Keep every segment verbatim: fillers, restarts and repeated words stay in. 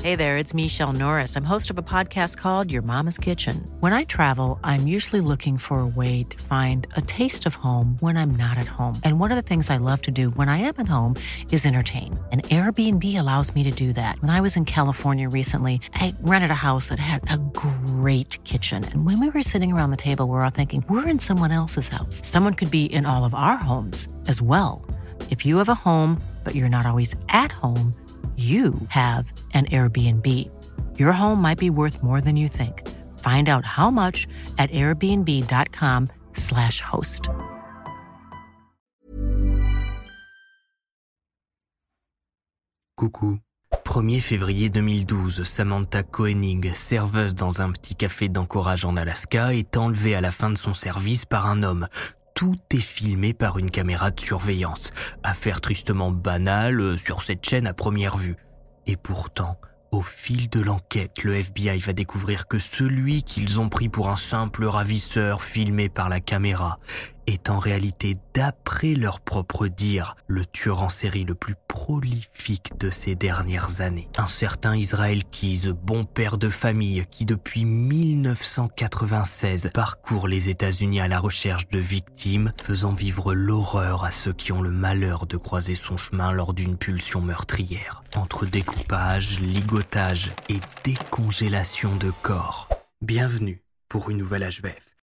Hey there, it's Michelle Norris. I'm host of a podcast called Your Mama's Kitchen. When I travel, I'm usually looking for a way to find a taste of home when I'm not at home. And one of the things I love to do when I am at home is entertain. And Airbnb allows me to do that. When I was in California recently, I rented a house that had a great kitchen. And when we were sitting around the table, we were all thinking, we're in someone else's house. Someone could be in all of our homes as well. If you have a home, but you're not always at home, you have an Airbnb. Your home might be worth more than you think. Find out how much at airbnb.com slash host. Coucou. premier février deux mille douze, Samantha Koenig, serveuse dans un petit café d'Anchorage en Alaska, est enlevée à la fin de son service par un homme. Tout est filmé par une caméra de surveillance. Affaire tristement banale sur cette chaîne à première vue. Et pourtant, au fil de l'enquête, le F B I va découvrir que celui qu'ils ont pris pour un simple ravisseur filmé par la caméra est en réalité, d'après leur propre dire, le tueur en série le plus prolifique de ces dernières années. Un certain Israel Keyes, bon père de famille, qui depuis mille neuf cent quatre-vingt-seize parcourt les États-Unis à la recherche de victimes, faisant vivre l'horreur à ceux qui ont le malheur de croiser son chemin lors d'une pulsion meurtrière. Entre découpage, ligotage et décongélation de corps. Bienvenue pour une nouvelle H V F.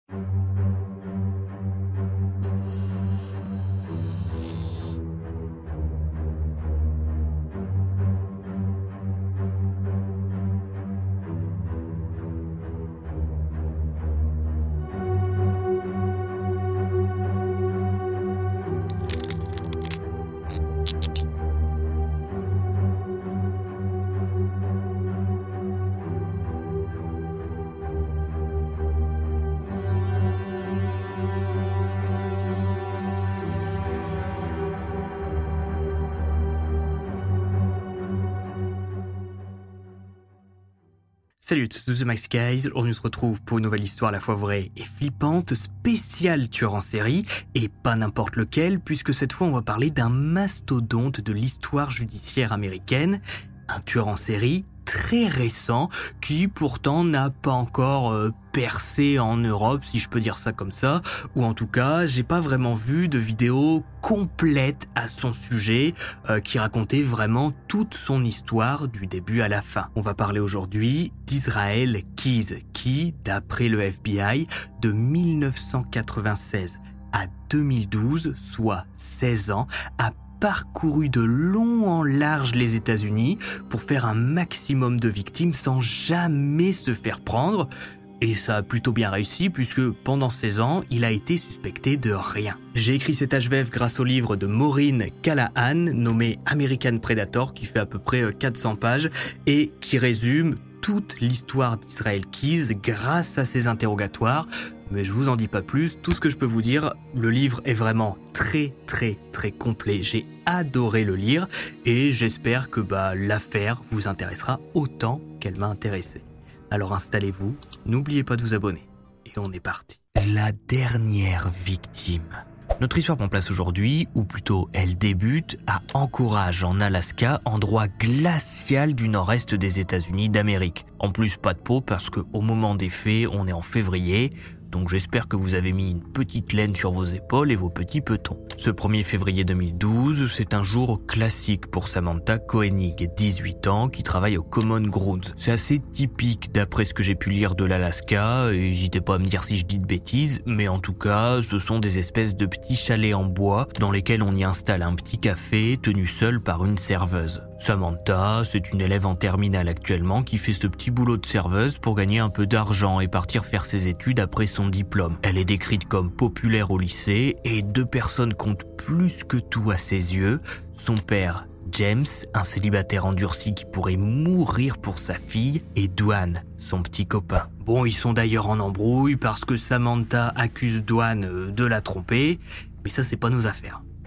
Salut à tous, c'est Max Guys. On se retrouve pour une nouvelle histoire à la fois vraie et flippante, spéciale tueur en série, et pas n'importe lequel, puisque cette fois on va parler d'un mastodonte de l'histoire judiciaire américaine, un tueur en série très récent, qui pourtant n'a pas encore euh, percé en Europe, si je peux dire ça comme ça, ou en tout cas, j'ai pas vraiment vu de vidéo complète à son sujet, euh, qui racontait vraiment toute son histoire du début à la fin. On va parler aujourd'hui d'Israel Keyes, qui, d'après le F B I, de mille neuf cent quatre-vingt-seize à deux mille douze, soit seize ans, a parcouru de long en large les États-Unis pour faire un maximum de victimes sans jamais se faire prendre. Et ça a plutôt bien réussi puisque pendant seize ans, il a été suspecté de rien. J'ai écrit cet H V F grâce au livre de Maureen Callahan nommé American Predator qui fait à peu près quatre cents pages et qui résume toute l'histoire d'Israel Keyes grâce à ses interrogatoires. Mais je vous en dis pas plus, tout ce que je peux vous dire, le livre est vraiment très très très complet. J'ai adoré le lire et j'espère que bah, l'affaire vous intéressera autant qu'elle m'a intéressé. Alors installez-vous, n'oubliez pas de vous abonner. Et on est parti. La dernière victime. Notre histoire prend place aujourd'hui, ou plutôt elle débute, à Anchorage en Alaska, endroit glacial du nord-est des États-Unis d'Amérique. En plus, pas de peau parce qu'au moment des faits, on est en février, donc j'espère que vous avez mis une petite laine sur vos épaules et vos petits petons. Ce premier février deux mille douze, c'est un jour classique pour Samantha Koenig, dix-huit ans, qui travaille au Common Grounds. C'est assez typique d'après ce que j'ai pu lire de l'Alaska, et n'hésitez pas à me dire si je dis de bêtises, mais en tout cas, ce sont des espèces de petits chalets en bois dans lesquels on y installe un petit café tenu seul par une serveuse. Samantha, c'est une élève en terminale actuellement qui fait ce petit boulot de serveuse pour gagner un peu d'argent et partir faire ses études après son diplôme. Elle est décrite comme populaire au lycée et deux personnes comptent plus que tout à ses yeux. Son père, James, un célibataire endurci qui pourrait mourir pour sa fille, et Dwan, son petit copain. Bon, ils sont d'ailleurs en embrouille parce que Samantha accuse Dwan de la tromper, mais ça c'est pas nos affaires.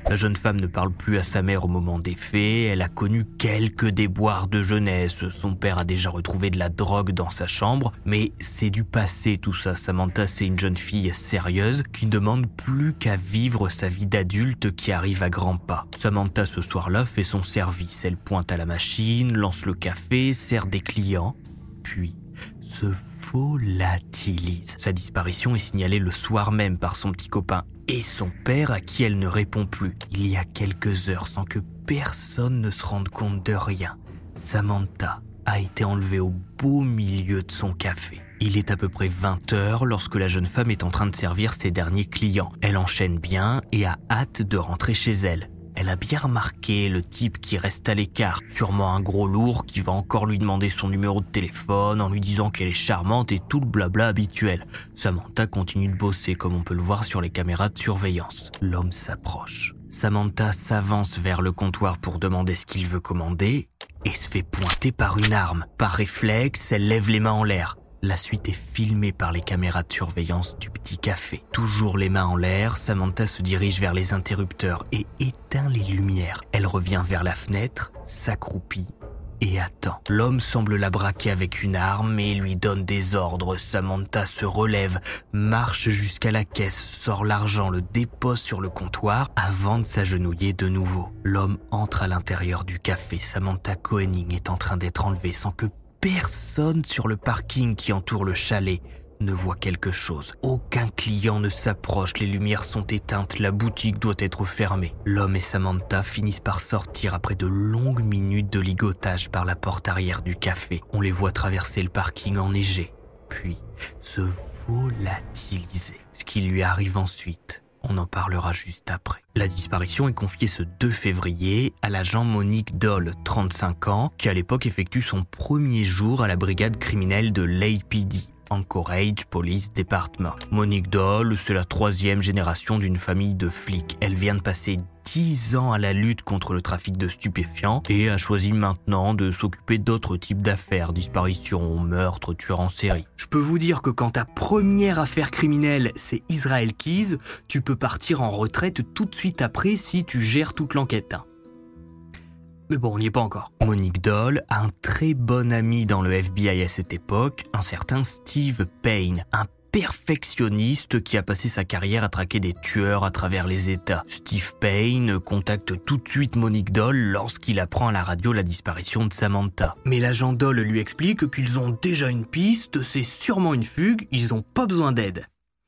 La jeune femme ne parle plus à sa mère au moment des faits, elle a connu quelques déboires de jeunesse, son père a déjà retrouvé de la drogue dans sa chambre, mais c'est du passé tout ça. Samantha, c'est une jeune fille sérieuse qui ne demande plus qu'à vivre sa vie d'adulte qui arrive à grands pas. Samantha, ce soir-là, fait son service, elle pointe à la machine, lance le café, sert des clients, puis se volatilise. Sa disparition est signalée le soir même par son petit copain et son père à qui elle ne répond plus. Il y a quelques heures, sans que personne ne se rende compte de rien, Samantha a été enlevée au beau milieu de son café. Il est à peu près vingt heures lorsque la jeune femme est en train de servir ses derniers clients. Elle enchaîne bien et a hâte de rentrer chez elle. Elle a bien remarqué le type qui reste à l'écart, sûrement un gros lourd qui va encore lui demander son numéro de téléphone en lui disant qu'elle est charmante et tout le blabla habituel. Samantha continue de bosser comme on peut le voir sur les caméras de surveillance. L'homme s'approche. Samantha s'avance vers le comptoir pour demander ce qu'il veut commander et se fait pointer par une arme. Par réflexe, elle lève les mains en l'air. La suite est filmée par les caméras de surveillance du petit café. Toujours les mains en l'air, Samantha se dirige vers les interrupteurs et éteint les lumières. Elle revient vers la fenêtre, s'accroupit et attend. L'homme semble la braquer avec une arme et lui donne des ordres. Samantha se relève, marche jusqu'à la caisse, sort l'argent, le dépose sur le comptoir avant de s'agenouiller de nouveau. L'homme entre à l'intérieur du café. Samantha Koenig est en train d'être enlevée sans que personne sur le parking qui entoure le chalet ne voit quelque chose. Aucun client ne s'approche, les lumières sont éteintes, la boutique doit être fermée. L'homme et Samantha finissent par sortir après de longues minutes de ligotage par la porte arrière du café. On les voit traverser le parking enneigé, puis se volatiliser. Ce qui lui arrive ensuite, on en parlera juste après. La disparition est confiée ce deux février à l'agent Monique Doll, trente-cinq ans, qui à l'époque effectue son premier jour à la brigade criminelle de l'A P D, Anchorage Police Department. Monique Doll, c'est la troisième génération d'une famille de flics. Elle vient de passer dix ans à la lutte contre le trafic de stupéfiants et a choisi maintenant de s'occuper d'autres types d'affaires, disparitions, meurtres, tueurs en série. Je peux vous dire que quand ta première affaire criminelle, c'est Israel Keyes, tu peux partir en retraite tout de suite après si tu gères toute l'enquête. Mais bon, on n'y est pas encore. Monique Doll a un très bon ami dans le F B I à cette époque, un certain Steve Payne, un perfectionniste qui a passé sa carrière à traquer des tueurs à travers les États. Steve Payne contacte tout de suite Monique Doll lorsqu'il apprend à la radio la disparition de Samantha. Mais l'agent Doll lui explique qu'ils ont déjà une piste, c'est sûrement une fugue, ils n'ont pas besoin d'aide.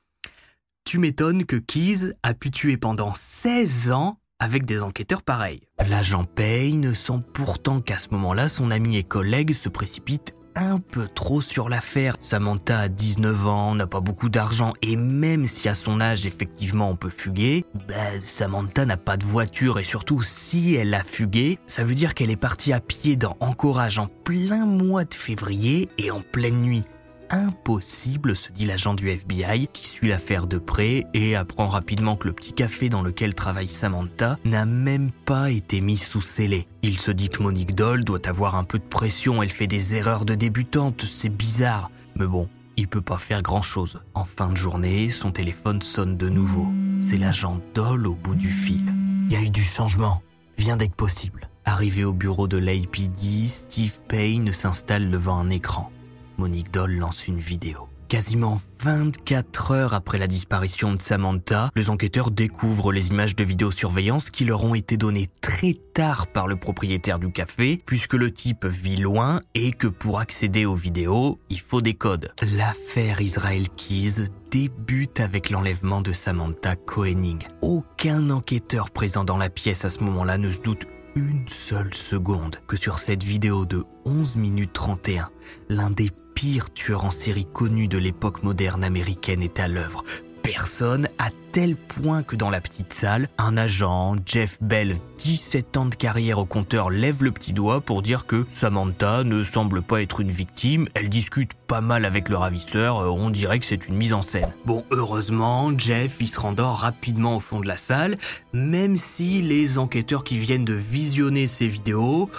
Tu m'étonnes que Keyes a pu tuer pendant seize ans avec des enquêteurs pareils. L'agent Payne sent pourtant qu'à ce moment-là, son ami et collègue se précipitent un peu trop sur l'affaire. Samantha a dix-neuf ans, n'a pas beaucoup d'argent et même si à son âge, effectivement, on peut fuguer, bah, Samantha n'a pas de voiture et surtout, si elle a fugué, ça veut dire qu'elle est partie à pied dans Anchorage en plein mois de février et en pleine nuit. Impossible, se dit l'agent du F B I qui suit l'affaire de près et apprend rapidement que le petit café dans lequel travaille Samantha n'a même pas été mis sous scellé. Il se dit que Monique Doll doit avoir un peu de pression, elle fait des erreurs de débutante, c'est bizarre. Mais bon, il peut pas faire grand-chose. En fin de journée, son téléphone sonne de nouveau. C'est l'agent Doll au bout du fil. Il y a eu du changement, vient dès que possible. Arrivé au bureau de l'A P D, Steve Payne s'installe devant un écran. Monique Doll lance une vidéo. Quasiment vingt-quatre heures après la disparition de Samantha, les enquêteurs découvrent les images de vidéosurveillance qui leur ont été données très tard par le propriétaire du café, puisque le type vit loin et que pour accéder aux vidéos, il faut des codes. L'affaire Israel Keyes débute avec l'enlèvement de Samantha Koenig. Aucun enquêteur présent dans la pièce à ce moment-là ne se doute une seule seconde que sur cette vidéo de onze minutes trente et un, l'un des pires tueurs en série connus de l'époque moderne américaine est à l'œuvre. Personne, à tel point que dans la petite salle, un agent, Jeff Bell, dix-sept ans de carrière au compteur, lève le petit doigt pour dire que Samantha ne semble pas être une victime, elle discute pas mal avec le ravisseur, on dirait que c'est une mise en scène. Bon, heureusement, Jeff, il se rendort rapidement au fond de la salle, même si les enquêteurs qui viennent de visionner ces vidéos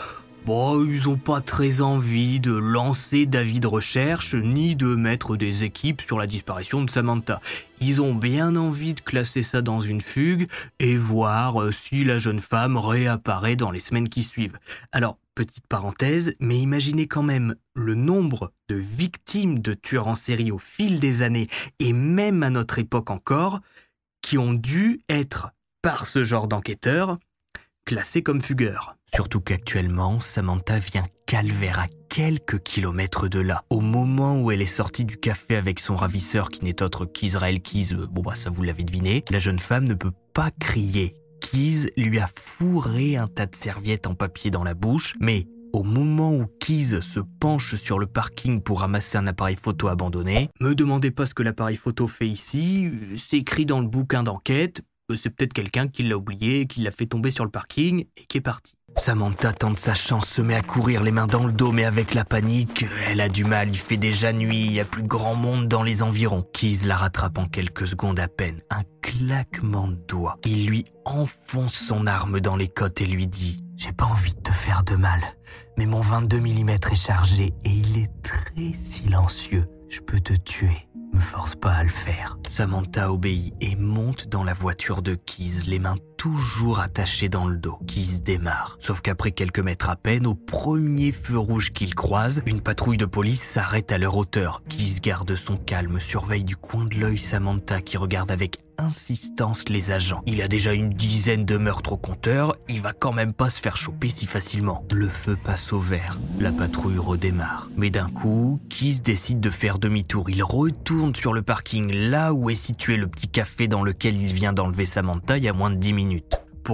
Bon, ils ont pas très envie de lancer d'avis de recherche ni de mettre des équipes sur la disparition de Samantha. Ils ont bien envie de classer ça dans une fugue et voir si la jeune femme réapparaît dans les semaines qui suivent. Alors, petite parenthèse, mais imaginez quand même le nombre de victimes de tueurs en série au fil des années et même à notre époque encore, qui ont dû être, par ce genre d'enquêteurs, classés comme fugueurs. Surtout qu'actuellement, Samantha vient calvaire à quelques kilomètres de là. Au moment où elle est sortie du café avec son ravisseur qui n'est autre qu'Israël Keyes, bon bah ça vous l'avez deviné, la jeune femme ne peut pas crier. Keyes lui a fourré un tas de serviettes en papier dans la bouche, mais au moment où Keyes se penche sur le parking pour ramasser un appareil photo abandonné, me demandez pas ce que l'appareil photo fait ici, c'est écrit dans le bouquin d'enquête, c'est peut-être quelqu'un qui l'a oublié, qui l'a fait tomber sur le parking et qui est parti. Samantha tente sa chance, se met à courir les mains dans le dos, mais avec la panique, elle a du mal, il fait déjà nuit, il y a plus grand monde dans les environs. Keyes la rattrape en quelques secondes à peine, un claquement de doigts. Il lui enfonce son arme dans les côtes et lui dit « J'ai pas envie de te faire de mal, mais mon vingt-deux millimètres est chargé et il est très silencieux. Je peux te tuer. Me force pas à le faire. » Samantha obéit et monte dans la voiture de Keyes, les mains toujours attachées dans le dos. Keyes démarre. Sauf qu'après quelques mètres à peine, au premier feu rouge qu'il croise, une patrouille de police s'arrête à leur hauteur. Keyes garde son calme, surveille du coin de l'œil Samantha qui regarde avec insistance les agents. Il a déjà une dizaine de meurtres au compteur, il va quand même pas se faire choper si facilement. Le feu passe au vert, la patrouille redémarre. Mais d'un coup, Keyes décide de faire demi-tour. Il retourne sur le parking, là où est situé le petit café dans lequel il vient d'enlever Samantha il y a moins de dix minutes. Pourquoi ?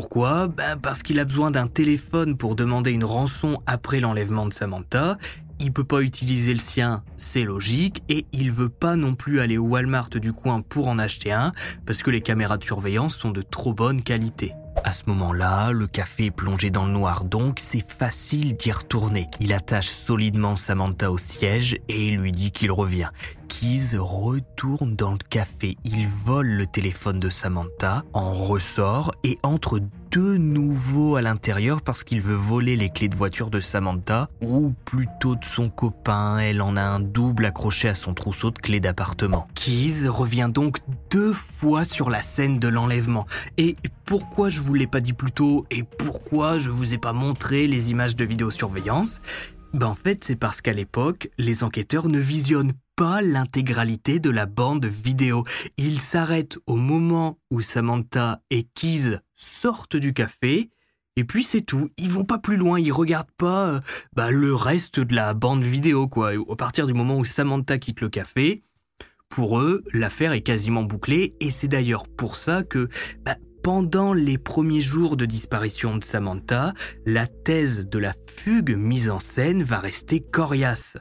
Ben parce qu'il a besoin d'un téléphone pour demander une rançon après l'enlèvement de Samantha. Il peut pas utiliser le sien, c'est logique, et il veut pas non plus aller au Walmart du coin pour en acheter un, parce que les caméras de surveillance sont de trop bonne qualité. À ce moment-là, le café est plongé dans le noir, donc c'est facile d'y retourner. Il attache solidement Samantha au siège et lui dit qu'il revient. Keyes retourne dans le café, il vole le téléphone de Samantha, en ressort et entre de nouveau à l'intérieur parce qu'il veut voler les clés de voiture de Samantha, ou plutôt de son copain, elle en a un double accroché à son trousseau de clés d'appartement. Keyes revient donc deux fois sur la scène de l'enlèvement. Et pourquoi je vous l'ai pas dit plus tôt et pourquoi je vous ai pas montré les images de vidéosurveillance ? Ben en fait, c'est parce qu'à l'époque, les enquêteurs ne visionnent pas l'intégralité de la bande vidéo. Ils s'arrêtent au moment où Samantha et Keyes sortent du café, et puis c'est tout. Ils vont pas plus loin, ils regardent pas euh, bah, le reste de la bande vidéo, quoi. À partir du moment où Samantha quitte le café, pour eux, l'affaire est quasiment bouclée, et c'est d'ailleurs pour ça que... Bah, pendant les premiers jours de disparition de Samantha, la thèse de la fugue mise en scène va rester coriace.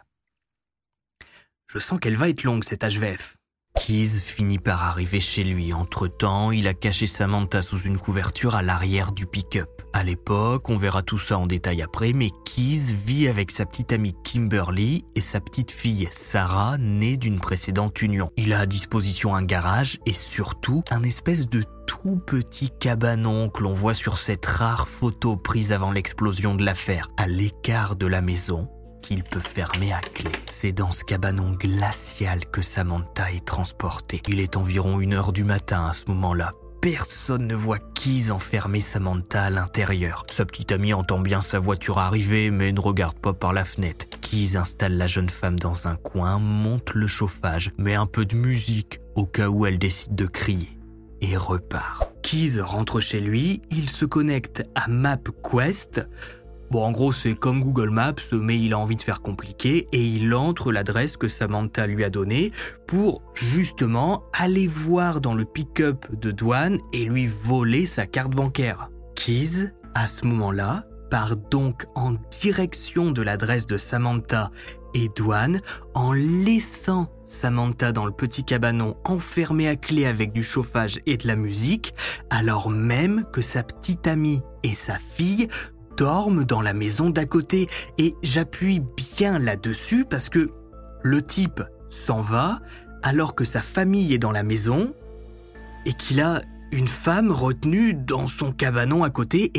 Je sens qu'elle va être longue, cette H V F. Keyes finit par arriver chez lui. Entre-temps, il a caché Samantha sous une couverture à l'arrière du pick-up. À l'époque, on verra tout ça en détail après, mais Keyes vit avec sa petite amie Kimberly et sa petite fille Sarah, née d'une précédente union. Il a à disposition un garage et surtout un espèce de tout petit cabanon que l'on voit sur cette rare photo prise avant l'explosion de l'affaire, à l'écart de la maison, qu'il peut fermer à clé. C'est dans ce cabanon glacial que Samantha est transportée. Il est environ une heure du matin à ce moment-là. Personne ne voit Keyes enfermer Samantha à l'intérieur. Sa petite amie entend bien sa voiture arriver, mais ne regarde pas par la fenêtre. Keyes installe la jeune femme dans un coin, monte le chauffage, met un peu de musique au cas où elle décide de crier, et repart. Keyes rentre chez lui, il se connecte à MapQuest. Bon, en gros, c'est comme Google Maps, mais il a envie de faire compliqué et il entre l'adresse que Samantha lui a donnée pour, justement, aller voir dans le pick-up de Dwan et lui voler sa carte bancaire. Keyes, à ce moment-là, part donc en direction de l'adresse de Samantha et Dwan en laissant Samantha dans le petit cabanon enfermé à clé avec du chauffage et de la musique, alors même que sa petite amie et sa fille dorment dans la maison d'à côté. Et j'appuie bien là-dessus parce que le type s'en va alors que sa famille est dans la maison et qu'il a une femme retenue dans son cabanon à côté et qu'à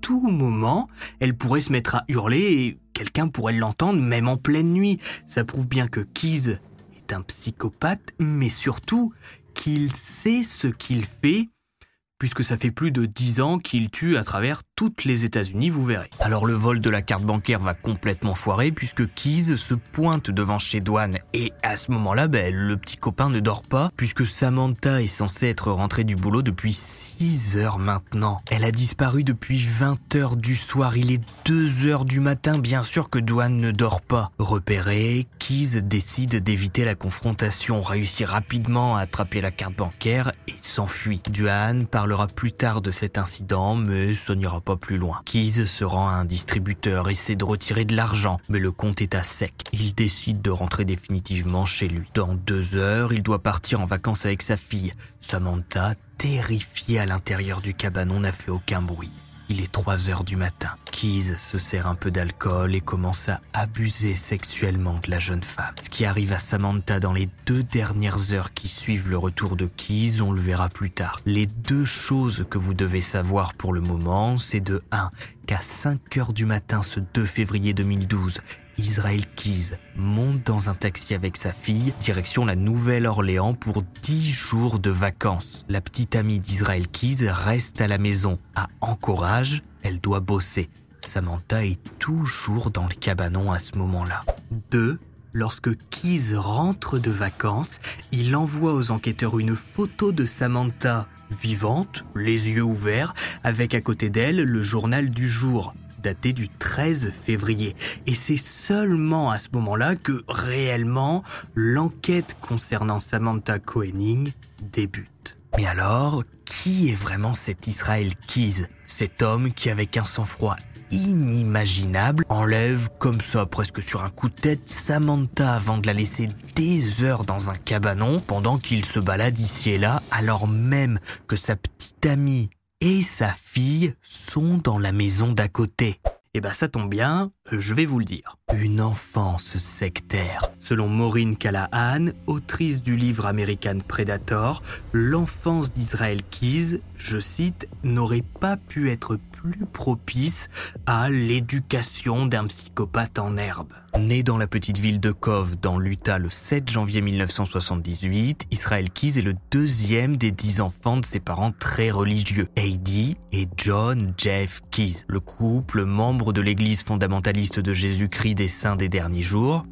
tout moment, elle pourrait se mettre à hurler et quelqu'un pourrait l'entendre même en pleine nuit. Ça prouve bien que Keyes est un psychopathe, mais surtout qu'il sait ce qu'il fait, puisque ça fait plus de dix ans qu'il tue à travers toutes les États-Unis, vous verrez. Alors le vol de la carte bancaire va complètement foirer puisque Keyes se pointe devant chez Dwan et à ce moment-là, ben, le petit copain ne dort pas puisque Samantha est censée être rentrée du boulot depuis six heures maintenant. Elle a disparu depuis vingt heures du soir, il est deux heures du matin, bien sûr que Dwan ne dort pas. Repéré, Keyes décide d'éviter la confrontation, réussit rapidement à attraper la carte bancaire et s'enfuit. Dwan parlera plus tard de cet incident, mais ça n'ira pas plus loin. Keyes se rend à un distributeur, essaie de retirer de l'argent, mais le compte est à sec. Il décide de rentrer définitivement chez lui. Dans deux heures, il doit partir en vacances avec sa fille. Samantha, terrifiée à l'intérieur du cabanon, n'a fait aucun bruit. Il est trois heures du matin. Keyes se sert un peu d'alcool et commence à abuser sexuellement de la jeune femme. Ce qui arrive à Samantha dans les deux dernières heures qui suivent le retour de Keyes, on le verra plus tard. Les deux choses que vous devez savoir pour le moment, c'est de un qu'à cinq heures du matin ce deux février deux mille douze, Israel Keyes monte dans un taxi avec sa fille, direction la Nouvelle-Orléans pour dix jours de vacances. La petite amie d'Israel Keyes reste à la maison. À Anchorage, elle doit bosser. Samantha est toujours dans le cabanon à ce moment-là. deux. Lorsque Keyes rentre de vacances, il envoie aux enquêteurs une photo de Samantha vivante, les yeux ouverts, avec à côté d'elle le journal du jour, daté du treize février. Et c'est seulement à ce moment-là que, réellement, l'enquête concernant Samantha Koenig débute. Mais alors, qui est vraiment cet Israel Keyes? Cet homme qui, avec un sang-froid inimaginable, enlève comme ça, presque sur un coup de tête, Samantha avant de la laisser des heures dans un cabanon pendant qu'il se balade ici et là, alors même que sa petite amie et sa fille sont dans la maison d'à côté. Eh ben ça tombe bien, je vais vous le dire. Une enfance sectaire. Selon Maureen Callahan, autrice du livre American Predator, l'enfance d'Israel Keyes, je cite, n'aurait pas pu être plus propice à l'éducation d'un psychopathe en herbe. Né dans la petite ville de Cove, dans l'Utah, le sept janvier mille neuf cent soixante-dix-huit, Israel Keyes est le deuxième des dix enfants de ses parents très religieux, Heidi et John Jeff Keyes, le couple membre de l'église fondamentaliste de Jésus-Christ des Saints des Derniers Jours.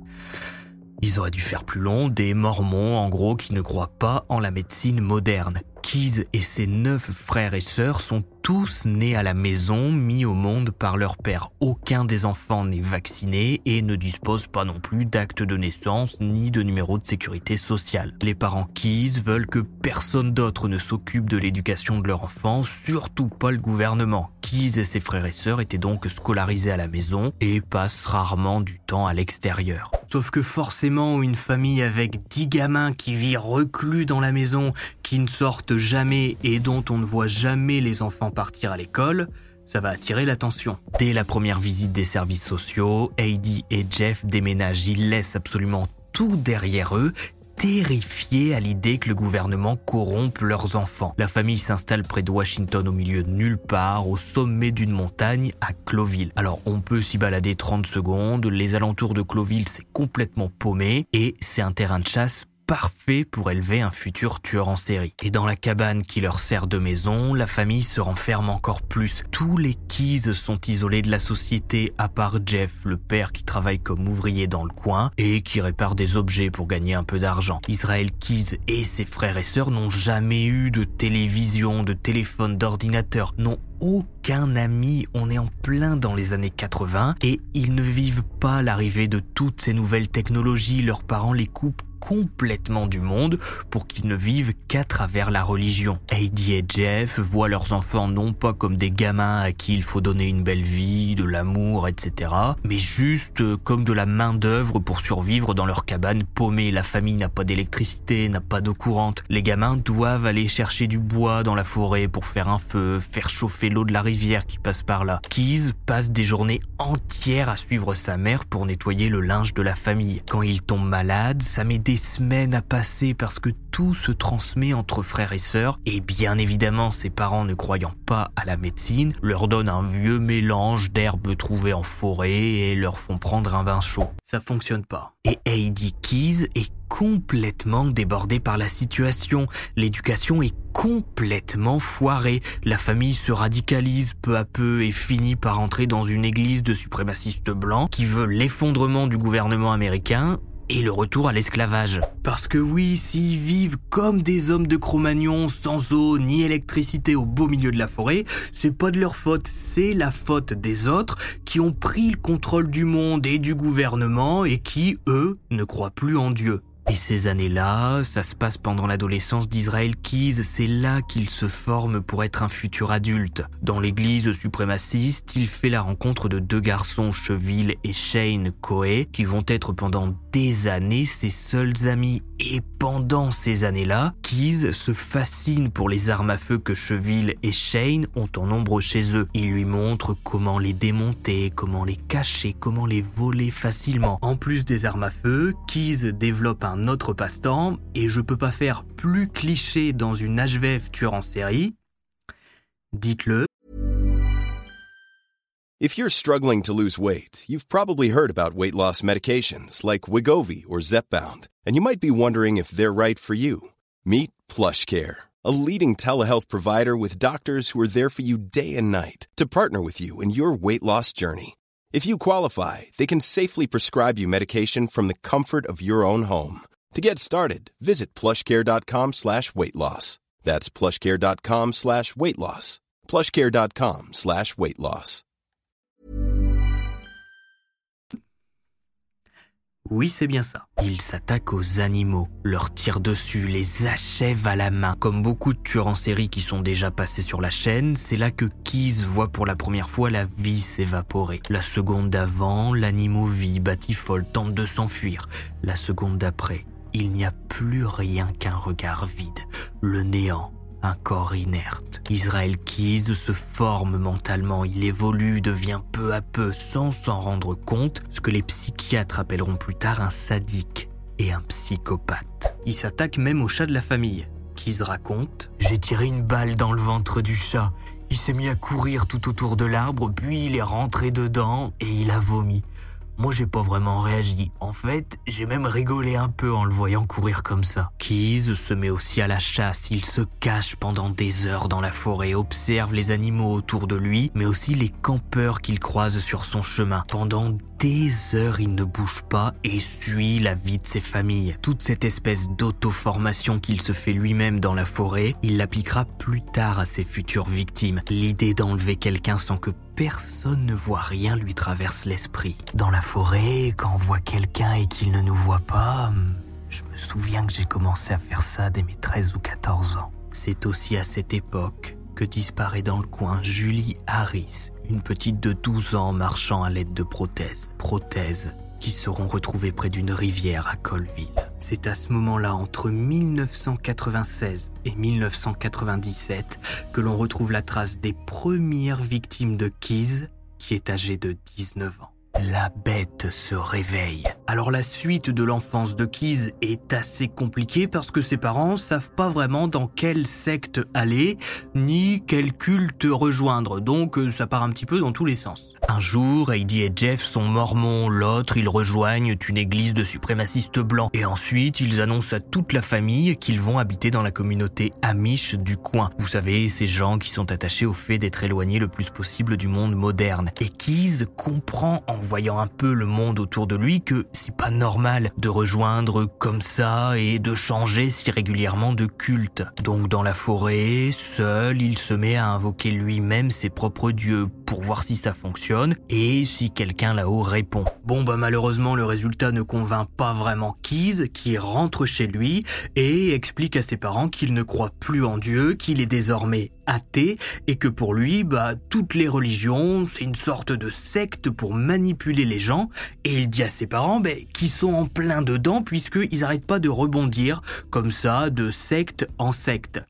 Ils auraient dû faire plus long, des mormons en gros qui ne croient pas en la médecine moderne. Keyes et ses neuf frères et sœurs sont tous nés à la maison, mis au monde par leur père. Aucun des enfants n'est vacciné et ne dispose pas non plus d'acte de naissance ni de numéro de sécurité sociale. Les parents Keyes veulent que personne d'autre ne s'occupe de l'éducation de leur enfant, surtout pas le gouvernement. Keyes et ses frères et sœurs étaient donc scolarisés à la maison et passent rarement du temps à l'extérieur. Sauf que forcément, une famille avec dix gamins qui vit reclus dans la maison, qui ne sortent jamais et dont on ne voit jamais les enfants partir à l'école, ça va attirer l'attention. Dès la première visite des services sociaux, Heidi et Jeff déménagent, ils laissent absolument tout derrière eux, terrifiés à l'idée que le gouvernement corrompe leurs enfants. La famille s'installe près de Washington au milieu de nulle part, au sommet d'une montagne à Cloville. Alors on peut s'y balader trente secondes, les alentours de Cloville c'est complètement paumé et c'est un terrain de chasse parfait pour élever un futur tueur en série. Et dans la cabane qui leur sert de maison, la famille se renferme encore plus. Tous les Keyes sont isolés de la société, à part Jeff, le père qui travaille comme ouvrier dans le coin et qui répare des objets pour gagner un peu d'argent. Israel Keyes et ses frères et sœurs n'ont jamais eu de télévision, de téléphone, d'ordinateur, n'ont aucun ami, on est en plein dans les années quatre-vingts et ils ne vivent pas l'arrivée de toutes ces nouvelles technologies, leurs parents les coupent complètement du monde pour qu'ils ne vivent qu'à travers la religion. Heidi et Jeff voient leurs enfants non pas comme des gamins à qui il faut donner une belle vie, de l'amour, et cetera, mais juste comme de la main-d'œuvre pour survivre dans leur cabane paumée. La famille n'a pas d'électricité, n'a pas d'eau courante. Les gamins doivent aller chercher du bois dans la forêt pour faire un feu, faire chauffer l'eau de la rivière qui passe par là. Keyes passe des journées entières à suivre sa mère pour nettoyer le linge de la famille. Quand il tombe malade, ça met des des semaines à passer parce que tout se transmet entre frères et sœurs. Et bien évidemment, ses parents, ne croyant pas à la médecine, leur donnent un vieux mélange d'herbes trouvées en forêt et leur font prendre un bain chaud. Ça fonctionne pas. Et Heidi Keyes est complètement débordée par la situation. L'éducation est complètement foirée. La famille se radicalise peu à peu et finit par entrer dans une église de suprémacistes blancs qui veut l'effondrement du gouvernement américain et le retour à l'esclavage. Parce que oui, s'ils vivent comme des hommes de Cro-Magnon, sans eau ni électricité au beau milieu de la forêt, c'est pas de leur faute, c'est la faute des autres qui ont pris le contrôle du monde et du gouvernement et qui, eux, ne croient plus en Dieu. Et ces années-là, ça se passe pendant l'adolescence d'Israel Keyes, c'est là qu'il se forme pour être un futur adulte. Dans l'église suprémaciste, il fait la rencontre de deux garçons, Cheville et Shane Coe, qui vont être pendant des années ses seuls amis. Et pendant ces années-là, Keyes se fascine pour les armes à feu que Cheville et Shane ont en nombre chez eux. Il lui montre comment les démonter, comment les cacher, comment les voler facilement. En plus des armes à feu, Keyes développe un autre passe-temps, et je peux pas faire plus cliché dans une H V F tueur en série. Dites-le. If you're struggling to lose weight, you've probably heard about weight loss medications like Wegovy or Zepbound, and you might be wondering if they're right for you. Meet PlushCare, a leading telehealth provider with doctors who are there for you day and night to partner with you in your weight loss journey. If you qualify, they can safely prescribe you medication from the comfort of your own home. To get started, visit plushcare.com slash weight loss. That's plushcare.com slash weight loss. plushcare.com slash weight loss. Oui, c'est bien ça. Il s'attaque aux animaux, leur tire dessus, les achève à la main. Comme beaucoup de tueurs en série qui sont déjà passés sur la chaîne, c'est là que Keyes voit pour la première fois la vie s'évaporer. La seconde d'avant, l'animal vit, batifole, tente de s'enfuir. La seconde d'après, il n'y a plus rien qu'un regard vide, le néant. Un corps inerte. Israel Keyes se forme mentalement, il évolue, devient peu à peu, sans s'en rendre compte, ce que les psychiatres appelleront plus tard un sadique et un psychopathe. Il s'attaque même au chat de la famille. Keyes raconte « J'ai tiré une balle dans le ventre du chat. Il s'est mis à courir tout autour de l'arbre, puis il est rentré dedans et il a vomi. Moi, j'ai pas vraiment réagi. En fait, j'ai même rigolé un peu en le voyant courir comme ça. » Keyes se met aussi à la chasse. Il se cache pendant des heures dans la forêt, observe les animaux autour de lui, mais aussi les campeurs qu'il croise sur son chemin. Pendant des heures, il ne bouge pas et suit la vie de ses familles. Toute cette espèce d'auto-formation qu'il se fait lui-même dans la forêt, il l'appliquera plus tard à ses futures victimes. L'idée d'enlever quelqu'un sans que personne ne voit rien lui traverse l'esprit. Dans la forêt, quand on voit quelqu'un et qu'il ne nous voit pas, je me souviens que j'ai commencé à faire ça dès mes treize ou quatorze ans. C'est aussi à cette époque que disparaît dans le coin Julie Harris, une petite de douze ans marchant à l'aide de prothèses. Prothèses qui seront retrouvées près d'une rivière à Colville. C'est à ce moment-là, entre mille neuf cent quatre-vingt-seize et mille neuf cent quatre-vingt-dix-sept, que l'on retrouve la trace des premières victimes de Keyes, qui est âgé de dix-neuf ans. La bête se réveille. Alors la suite de l'enfance de Keyes est assez compliquée parce que ses parents savent pas vraiment dans quelle secte aller, ni quel culte rejoindre, donc ça part un petit peu dans tous les sens. Un jour, Heidi et Jeff sont mormons, l'autre, ils rejoignent une église de suprémacistes blancs. Et ensuite, ils annoncent à toute la famille qu'ils vont habiter dans la communauté Amish du coin. Vous savez, ces gens qui sont attachés au fait d'être éloignés le plus possible du monde moderne. Et Keyes comprend en voyant un peu le monde autour de lui que c'est pas normal de rejoindre comme ça et de changer si régulièrement de culte. Donc dans la forêt, seul, il se met à invoquer lui-même ses propres dieux pour voir si ça fonctionne et si quelqu'un là-haut répond. Bon bah malheureusement le résultat ne convainc pas vraiment Keyes qui rentre chez lui et explique à ses parents qu'il ne croit plus en Dieu, qu'il est désormais athée et que pour lui bah toutes les religions c'est une sorte de secte pour manipuler les gens et il dit à ses parents bah, qu'ils sont en plein dedans puisqu'ils n'arrêtent pas de rebondir comme ça de secte en secte.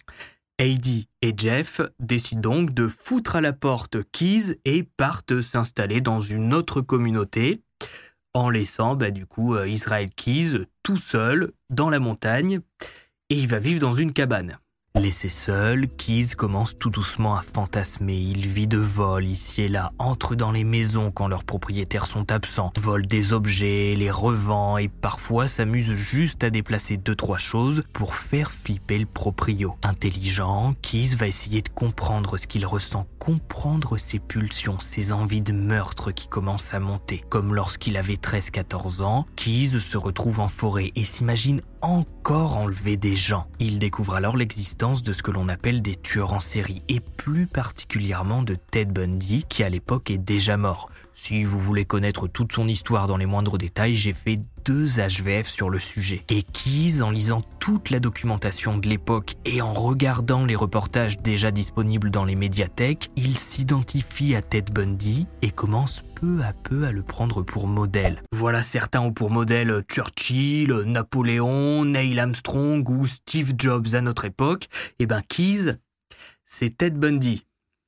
Heidi et Jeff décident donc de foutre à la porte Keyes et partent s'installer dans une autre communauté en laissant bah, du coup Israel Keyes tout seul dans la montagne et il va vivre dans une cabane. Laissé seul, Keyes commence tout doucement à fantasmer. Il vit de vols ici et là, entre dans les maisons quand leurs propriétaires sont absents, vole des objets, les revend et parfois s'amuse juste à déplacer deux trois choses pour faire flipper le proprio. Intelligent, Keyes va essayer de comprendre ce qu'il ressent, comprendre ses pulsions, ses envies de meurtre qui commencent à monter. Comme lorsqu'il avait treize quatorze ans, Keyes se retrouve en forêt et s'imagine encore enlever des gens. Il découvre alors l'existence de ce que l'on appelle des tueurs en série et plus particulièrement de Ted Bundy qui à l'époque est déjà mort. Si vous voulez connaître toute son histoire dans les moindres détails, j'ai fait deux H V F sur le sujet. Et Keyes, en lisant toute la documentation de l'époque et en regardant les reportages déjà disponibles dans les médiathèques, il s'identifie à Ted Bundy et commence peu à peu à le prendre pour modèle. Voilà, certains ont pour modèle Churchill, Napoléon, Neil Armstrong ou Steve Jobs à notre époque. Et ben Keyes, c'est Ted Bundy.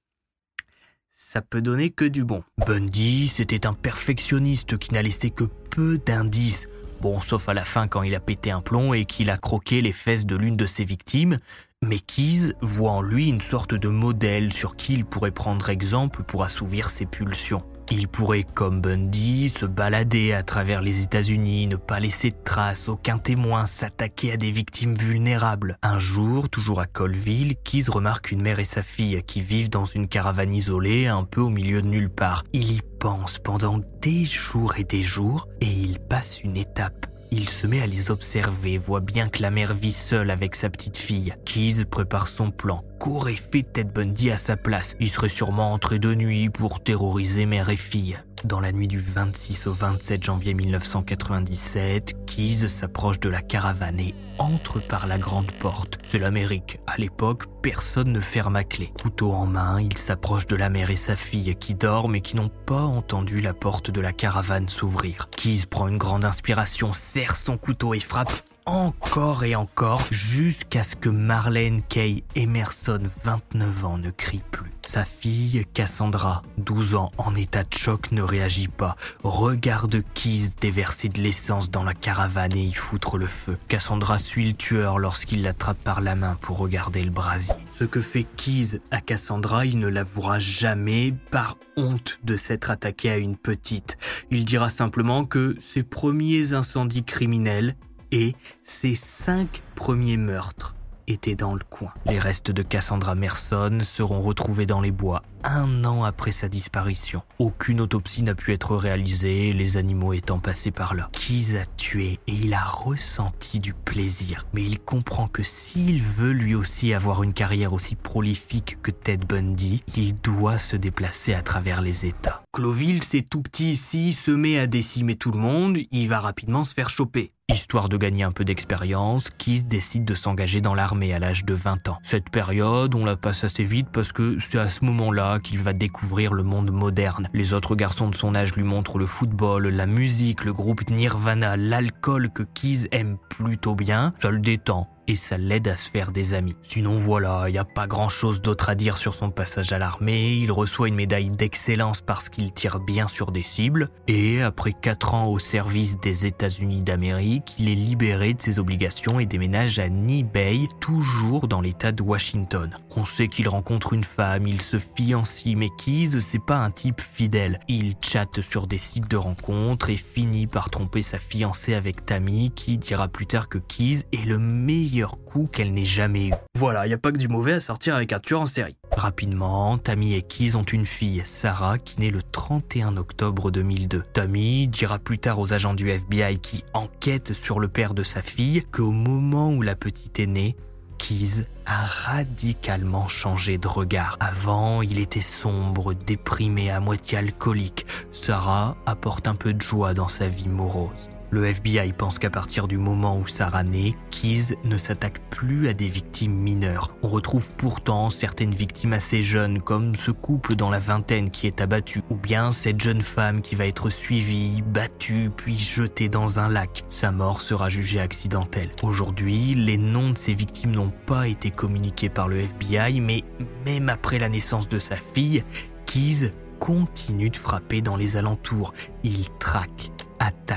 Ça peut donner que du bon. Bundy, c'était un perfectionniste qui n'a laissé que peu d'indices. Bon, sauf à la fin quand il a pété un plomb et qu'il a croqué les fesses de l'une de ses victimes. Mais Keyes voit en lui une sorte de modèle sur qui il pourrait prendre exemple pour assouvir ses pulsions. Il pourrait, comme Bundy, se balader à travers les États-Unis, ne pas laisser de traces, aucun témoin, s'attaquer à des victimes vulnérables. Un jour, toujours à Colville, Keyes remarque une mère et sa fille qui vivent dans une caravane isolée, un peu au milieu de nulle part. Il y pense pendant des jours et des jours, et il passe une étape. Il se met à les observer, voit bien que la mère vit seule avec sa petite fille. Keyes prépare son plan. Qu'aurait fait Ted Bundy à sa place? Il serait sûrement entré de nuit pour terroriser mère et fille. Dans la nuit du vingt-six au vingt-sept janvier mille neuf cent quatre-vingt-dix-sept, Keyes s'approche de la caravane et entre par la grande porte. C'est l'Amérique. À l'époque, personne ne ferme à clé. Couteau en main, il s'approche de la mère et sa fille qui dorment et qui n'ont pas entendu la porte de la caravane s'ouvrir. Keyes prend une grande inspiration, serre son couteau et frappe encore et encore jusqu'à ce que Marlene Kay Emerson, vingt-neuf ans, ne crie plus. Sa fille, Cassandra, douze ans, en état de choc, ne réagit pas. Regarde Keyes déverser de l'essence dans la caravane et y foutre le feu. Cassandra suit le tueur lorsqu'il l'attrape par la main pour regarder le brasier. Ce que fait Keyes à Cassandra, il ne l'avouera jamais par honte de s'être attaqué à une petite. Il dira simplement que ses premiers incendies criminels et ses cinq premiers meurtres étaient dans le coin. Les restes de Cassandra Merson seront retrouvés dans les bois un an après sa disparition. Aucune autopsie n'a pu être réalisée, les animaux étant passés par là. Keyes a tué et il a ressenti du plaisir. Mais il comprend que s'il veut lui aussi avoir une carrière aussi prolifique que Ted Bundy, il doit se déplacer à travers les États. Cloville, c'est tout petit ici, se met à décimer tout le monde, il va rapidement se faire choper. Histoire de gagner un peu d'expérience, Keyes décide de s'engager dans l'armée à l'âge de vingt ans. Cette période, on la passe assez vite parce que c'est à ce moment-là qu'il va découvrir le monde moderne. Les autres garçons de son âge lui montrent le football, la musique, le groupe Nirvana, l'alcool que Keyes aime plutôt bien. Ça le détend et ça l'aide à se faire des amis. Sinon voilà, il n'y a pas grand-chose d'autre à dire sur son passage à l'armée. Il reçoit une médaille d'excellence parce qu'il tire bien sur des cibles. Et après quatre ans au service des États-Unis d'Amérique, il est libéré de ses obligations et déménage à Nibay, toujours dans l'État de Washington. On sait qu'il rencontre une femme, il se fiancie, mais Keyes, c'est pas un type fidèle. Il chatte sur des sites de rencontres et finit par tromper sa fiancée avec Tammy, qui dira plus tard que Keyes est le meilleur coup qu'elle n'ait jamais eu. Voilà, il n'y a pas que du mauvais à sortir avec un tueur en série. Rapidement, Tammy et Keyes ont une fille, Sarah, qui naît le trente et un octobre deux mille deux. Tammy dira plus tard aux agents du F B I qui enquêtent sur le père de sa fille qu'au moment où la petite est née, Keyes a radicalement changé de regard. Avant, il était sombre, déprimé, à moitié alcoolique. Sarah apporte un peu de joie dans sa vie morose. Le F B I pense qu'à partir du moment où Sarah naît, Keyes ne s'attaque plus à des victimes mineures. On retrouve pourtant certaines victimes assez jeunes, comme ce couple dans la vingtaine qui est abattu, ou bien cette jeune femme qui va être suivie, battue, puis jetée dans un lac. Sa mort sera jugée accidentelle. Aujourd'hui, les noms de ces victimes n'ont pas été communiqués par le F B I, mais même après la naissance de sa fille, Keyes continue de frapper dans les alentours. Il traque, attaque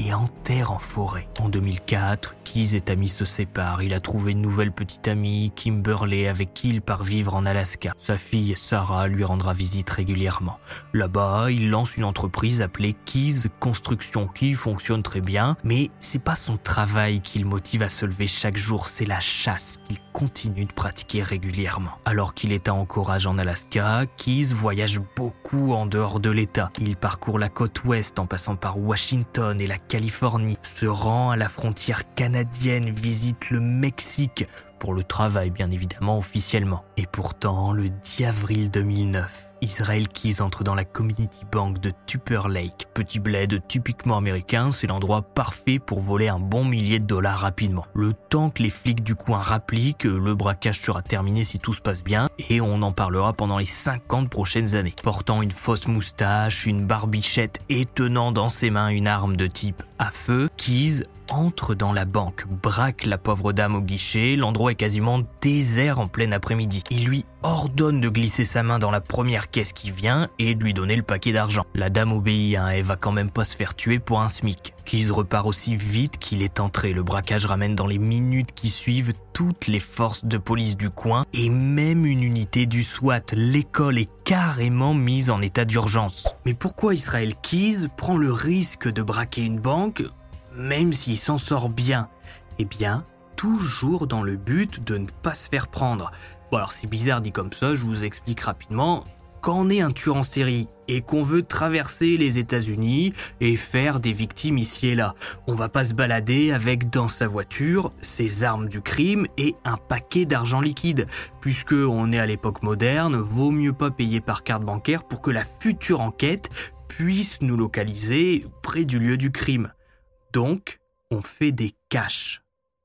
et enterre en forêt. En deux mille quatre, Keyes et Tammy se séparent. Il a trouvé une nouvelle petite amie, Kimberly, avec qui il part vivre en Alaska. Sa fille, Sarah, lui rendra visite régulièrement. Là-bas, il lance une entreprise appelée Keyes Construction qui fonctionne très bien, mais c'est pas son travail qui le motive à se lever chaque jour, c'est la chasse qu'il continue de pratiquer régulièrement. Alors qu'il est à Anchorage en Alaska, Keyes voyage beaucoup en dehors de l'État. Il parcourt la côte ouest en passant par Washington et la Californie, se rend à la frontière canadienne, visite le Mexique, pour le travail bien évidemment officiellement. Et pourtant, le dix avril deux mille neuf, Israel Keyes entre dans la Community Bank de Tupper Lake. Petit bled typiquement américain, c'est l'endroit parfait pour voler un bon millier de dollars rapidement. Le temps que les flics du coin rapplient que le braquage sera terminé si tout se passe bien, et on en parlera pendant les cinquante prochaines années. Portant une fausse moustache, une barbichette et tenant dans ses mains une arme de type à feu, Keyes entre dans la banque, braque la pauvre dame au guichet, l'endroit est quasiment désert en plein après-midi. Il lui ordonne de glisser sa main dans la première caisse qui vient et de lui donner le paquet d'argent. La dame obéit, hein, elle va quand même pas se faire tuer pour un SMIC. Keyes repart aussi vite qu'il est entré. Le braquage ramène dans les minutes qui suivent toutes les forces de police du coin et même une unité du SWAT. L'école est carrément mise en état d'urgence. Mais pourquoi Israel Keyes prend le risque de braquer une banque même s'il s'en sort bien? Eh bien, toujours dans le but de ne pas se faire prendre. Bon alors c'est bizarre dit comme ça, je vous explique rapidement. Quand on est un tueur en série et qu'on veut traverser les États-Unis et faire des victimes ici et là, on va pas se balader avec dans sa voiture ses armes du crime et un paquet d'argent liquide. Puisque on est à l'époque moderne, vaut mieux pas payer par carte bancaire pour que la future enquête puisse nous localiser près du lieu du crime. Donc, on fait des caches.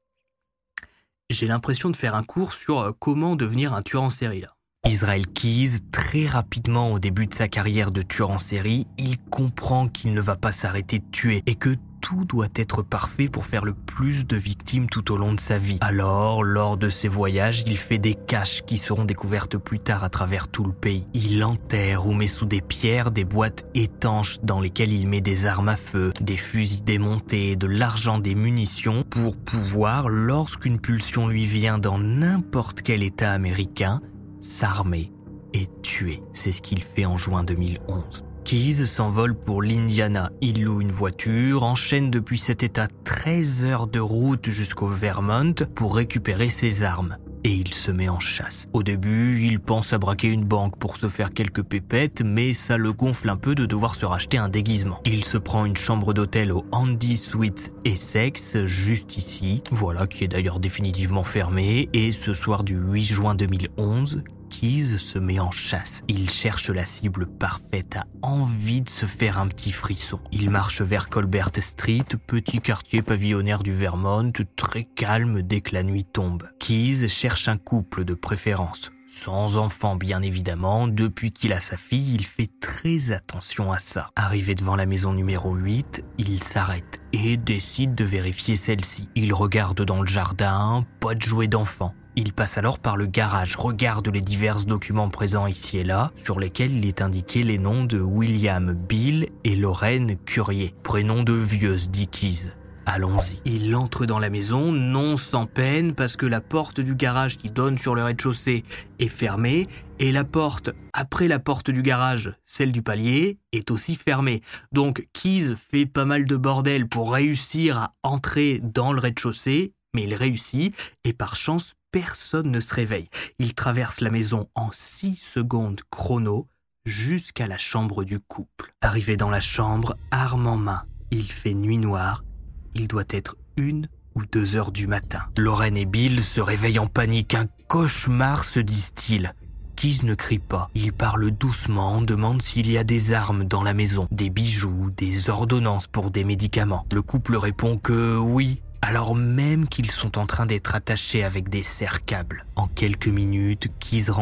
J'ai l'impression de faire un cours sur comment devenir un tueur en série là. Israel Keyes, très rapidement au début de sa carrière de tueur en série, il comprend qu'il ne va pas s'arrêter de tuer et que tout doit être parfait pour faire le plus de victimes tout au long de sa vie. Alors, lors de ses voyages, il fait des caches qui seront découvertes plus tard à travers tout le pays. Il enterre ou met sous des pierres des boîtes étanches dans lesquelles il met des armes à feu, des fusils démontés, de l'argent, des munitions pour pouvoir, lorsqu'une pulsion lui vient dans n'importe quel état américain, s'armer et tuer. C'est ce qu'il fait en juin deux mille onze. Keyes s'envole pour l'Indiana. Il loue une voiture, enchaîne depuis cet état treize heures de route jusqu'au Vermont pour récupérer ses armes. Et il se met en chasse. Au début, il pense à braquer une banque pour se faire quelques pépettes, mais ça le gonfle un peu de devoir se racheter un déguisement. Il se prend une chambre d'hôtel au Andy Suites Essex, juste ici, voilà, qui est d'ailleurs définitivement fermée, et ce soir du huit juin deux mille onze, Keyes se met en chasse. Il cherche la cible parfaite, a envie de se faire un petit frisson. Il marche vers Colbert Street, petit quartier pavillonnaire du Vermont, très calme dès que la nuit tombe. Keyes cherche un couple de préférence. Sans enfant bien évidemment, depuis qu'il a sa fille, il fait très attention à ça. Arrivé devant la maison numéro huit, il s'arrête et décide de vérifier celle-ci. Il regarde dans le jardin, pas de jouets d'enfant. Il passe alors par le garage, regarde les divers documents présents ici et là, sur lesquels il est indiqué les noms de William Bill et Lorraine Currier. Prénom de vieuse, dit Keyes. Allons-y. Il entre dans la maison, non sans peine, parce que la porte du garage qui donne sur le rez-de-chaussée est fermée, et la porte, après la porte du garage, celle du palier, est aussi fermée. Donc Keyes fait pas mal de bordel pour réussir à entrer dans le rez-de-chaussée, mais il réussit, et par chance, personne ne se réveille. Il traverse la maison en six secondes chrono jusqu'à la chambre du couple. Arrivé dans la chambre, arme en main, il fait nuit noire. Il doit être une ou deux heures du matin. Lorraine et Bill se réveillent en panique. Un cauchemar, se disent-ils. Keyes ne crie pas. Il parle doucement, demande s'il y a des armes dans la maison, des bijoux, des ordonnances pour des médicaments. Le couple répond que oui, alors même qu'ils sont en train d'être attachés avec des serre-câbles. En quelques minutes, Keyes remplit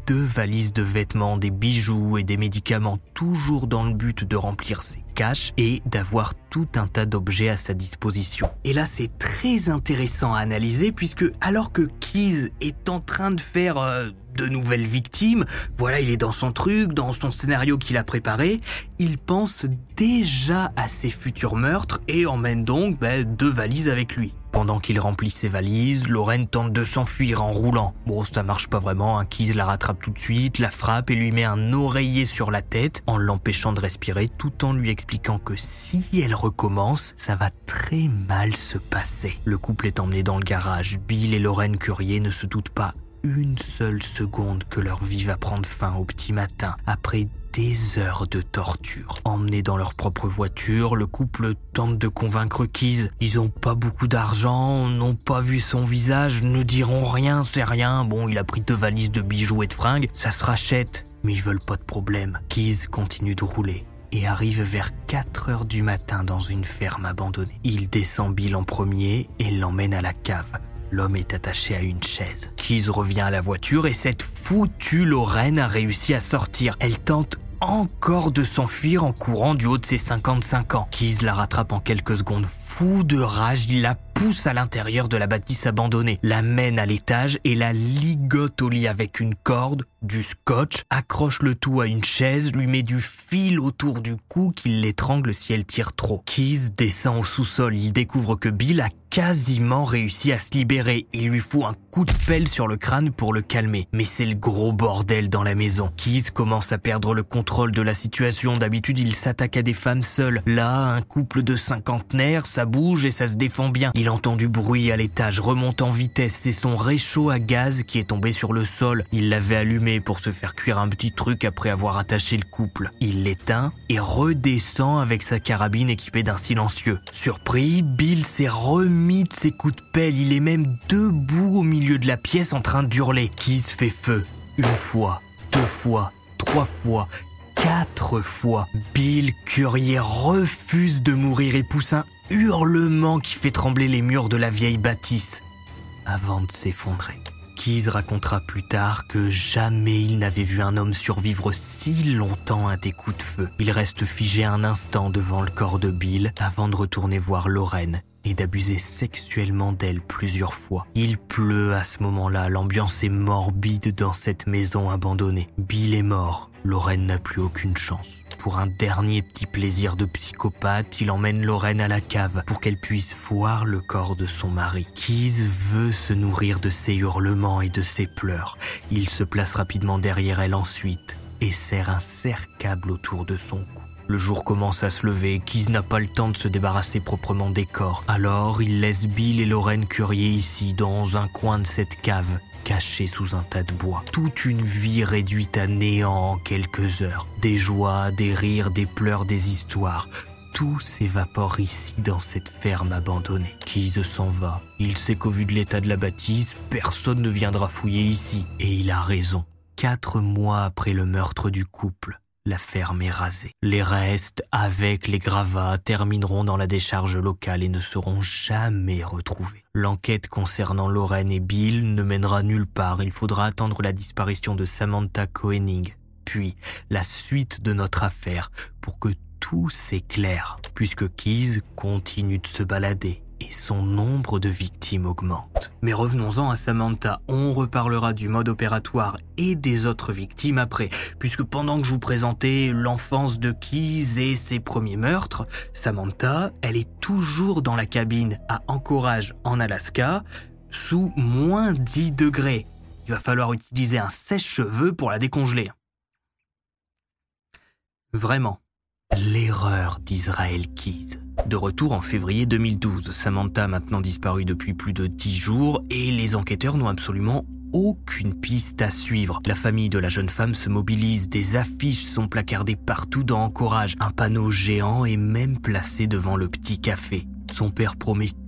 deux valises de vêtements, des bijoux et des médicaments, toujours dans le but de remplir ses caches et d'avoir tout un tas d'objets à sa disposition. Et là, c'est très intéressant à analyser puisque alors que Keyes est en train de faire euh, de nouvelles victimes, voilà, il est dans son truc, dans son scénario qu'il a préparé, il pense déjà à ses futurs meurtres et emmène donc bah, deux valises avec lui. Pendant qu'il remplit ses valises, Lorraine tente de s'enfuir en roulant. Bon, ça marche pas vraiment, hein. Keyes la rattrape tout de suite, la frappe et lui met un oreiller sur la tête en l'empêchant de respirer tout en lui expliquant que si elle recommence, ça va très mal se passer. Le couple est emmené dans le garage. Bill et Lorraine Currier ne se doutent pas une seule seconde que leur vie va prendre fin au petit matin, après des heures de torture. Emmenés dans leur propre voiture, le couple tente de convaincre Keyes. Ils ont pas beaucoup d'argent, n'ont pas vu son visage, ne diront rien, c'est rien. Bon, il a pris deux valises de bijoux et de fringues, ça se rachète. Mais ils veulent pas de problème. Keyes continue de rouler et arrive vers quatre heures du matin dans une ferme abandonnée. Il descend Bill en premier et l'emmène à la cave. L'homme est attaché à une chaise. Keyes revient à la voiture et cette foutue Lorraine a réussi à sortir. Elle tente encore de s'enfuir en courant du haut de ses cinquante-cinq ans. Keyes la rattrape en quelques secondes. Fou de rage, il la pousse à l'intérieur de la bâtisse abandonnée, la mène à l'étage et la ligote au lit avec une corde, du scotch, accroche le tout à une chaise, lui met du fil autour du cou qu'il l'étrangle si elle tire trop. Keyes descend au sous-sol, il découvre que Bill a quasiment réussi à se libérer. Il lui fout un coup de pelle sur le crâne pour le calmer. Mais c'est le gros bordel dans la maison. Keyes commence à perdre le contrôle de la situation. D'habitude, il s'attaque à des femmes seules. Là, un couple de cinquantenaires, ça bouge et ça se défend bien. Il entend du bruit à l'étage, remonte en vitesse. C'est son réchaud à gaz qui est tombé sur le sol. Il l'avait allumé pour se faire cuire un petit truc après avoir attaché le couple. Il l'éteint et redescend avec sa carabine équipée d'un silencieux. Surpris, Bill s'est remis de ses coups de pelle. Il est même debout au milieu de la pièce en train d'hurler. Keyes fait feu. Une fois, deux fois, trois fois, quatre fois. Bill Currier refuse de mourir et pousse un hurlement qui fait trembler les murs de la vieille bâtisse avant de s'effondrer. Keyes racontera plus tard que jamais il n'avait vu un homme survivre si longtemps à des coups de feu. Il reste figé un instant devant le corps de Bill avant de retourner voir Lorraine et d'abuser sexuellement d'elle plusieurs fois. Il pleut à ce moment-là, l'ambiance est morbide dans cette maison abandonnée. Bill est mort, Lorraine n'a plus aucune chance. Pour un dernier petit plaisir de psychopathe, il emmène Lorraine à la cave pour qu'elle puisse voir le corps de son mari. Keyes veut se nourrir de ses hurlements et de ses pleurs. Il se place rapidement derrière elle ensuite et serre un serre-câble autour de son cou. Le jour commence à se lever, Keyes n'a pas le temps de se débarrasser proprement des corps. Alors, il laisse Bill et Lorraine Currier ici, dans un coin de cette cave, cachés sous un tas de bois. Toute une vie réduite à néant en quelques heures. Des joies, des rires, des pleurs, des histoires. Tout s'évapore ici dans cette ferme abandonnée. Keyes s'en va. Il sait qu'au vu de l'état de la bâtisse, personne ne viendra fouiller ici. Et il a raison. Quatre mois après le meurtre du couple, la ferme est rasée. Les restes, avec les gravats, termineront dans la décharge locale et ne seront jamais retrouvés. L'enquête concernant Lorraine et Bill ne mènera nulle part. Il faudra attendre la disparition de Samantha Koenig, puis la suite de notre affaire pour que tout s'éclaire, puisque Keyes continue de se balader et son nombre de victimes augmente. Mais revenons-en à Samantha, on reparlera du mode opératoire et des autres victimes après, puisque pendant que je vous présentais l'enfance de Keyes et ses premiers meurtres, Samantha, elle est toujours dans la cabine à Anchorage en Alaska, sous moins dix degrés. Il va falloir utiliser un sèche-cheveux pour la décongeler. Vraiment. L'erreur d'Israel Keyes. De retour en février deux mille douze, Samantha a maintenant disparu depuis plus de dix jours et les enquêteurs n'ont absolument aucune piste à suivre. La famille de la jeune femme se mobilise, des affiches sont placardées partout dans Anchorage, un panneau géant est même placé devant le petit café. Son père promet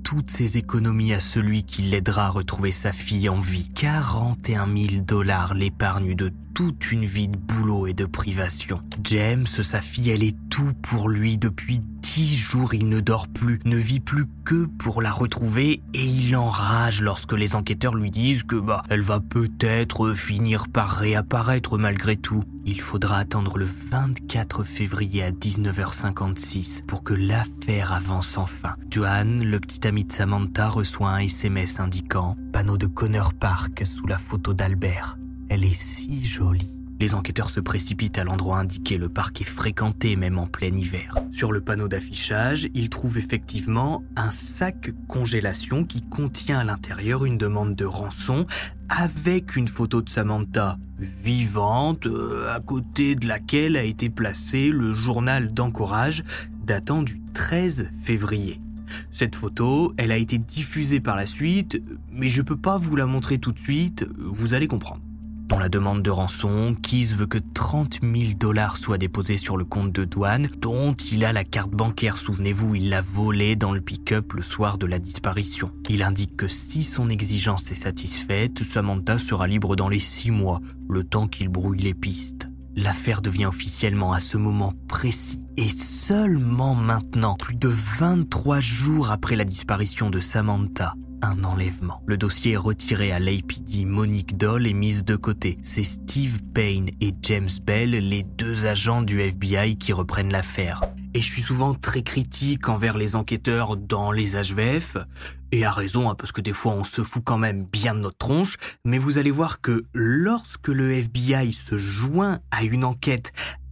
toutes ses économies à celui qui l'aidera à retrouver sa fille en vie. quarante et un mille dollars, l'épargne de toute une vie de boulot et de privation. James, sa fille, elle est tout pour lui. Depuis dix jours, il ne dort plus, ne vit plus que pour la retrouver et il enrage lorsque les enquêteurs lui disent que bah, elle va peut-être finir par réapparaître malgré tout. Il faudra attendre le vingt-quatre février à dix-neuf heures cinquante-six pour que l'affaire avance enfin. Duane, le petit ami de Samantha, reçoit un S M S indiquant « Panneau de Connor Park sous la photo d'Albert. Elle est si jolie ». Les enquêteurs se précipitent à l'endroit indiqué, le parc est fréquenté même en plein hiver. Sur le panneau d'affichage, ils trouvent effectivement un sac congélation qui contient à l'intérieur une demande de rançon avec une photo de Samantha vivante, euh, à côté de laquelle a été placé le journal d'encourage datant du treize février. Cette photo, elle a été diffusée par la suite, mais je peux pas vous la montrer tout de suite, vous allez comprendre. Dans la demande de rançon, Keyes veut que trente mille dollars soient déposés sur le compte de Duane, dont il a la carte bancaire. Souvenez-vous, il l'a volée dans le pick-up le soir de la disparition. Il indique que si son exigence est satisfaite, Samantha sera libre dans les six mois, le temps qu'il brouille les pistes. L'affaire devient officiellement à ce moment précis et seulement maintenant, plus de vingt-trois jours après la disparition de Samantha, un enlèvement. Le dossier est retiré à l'A P D. Monique Doll est mise de côté. C'est Steve Payne et James Bell, les deux agents du F B I, qui reprennent l'affaire. Et je suis souvent très critique envers les enquêteurs dans les H V F, et à raison, hein, parce que des fois on se fout quand même bien de notre tronche, mais vous allez voir que lorsque le F B I se joint à une enquête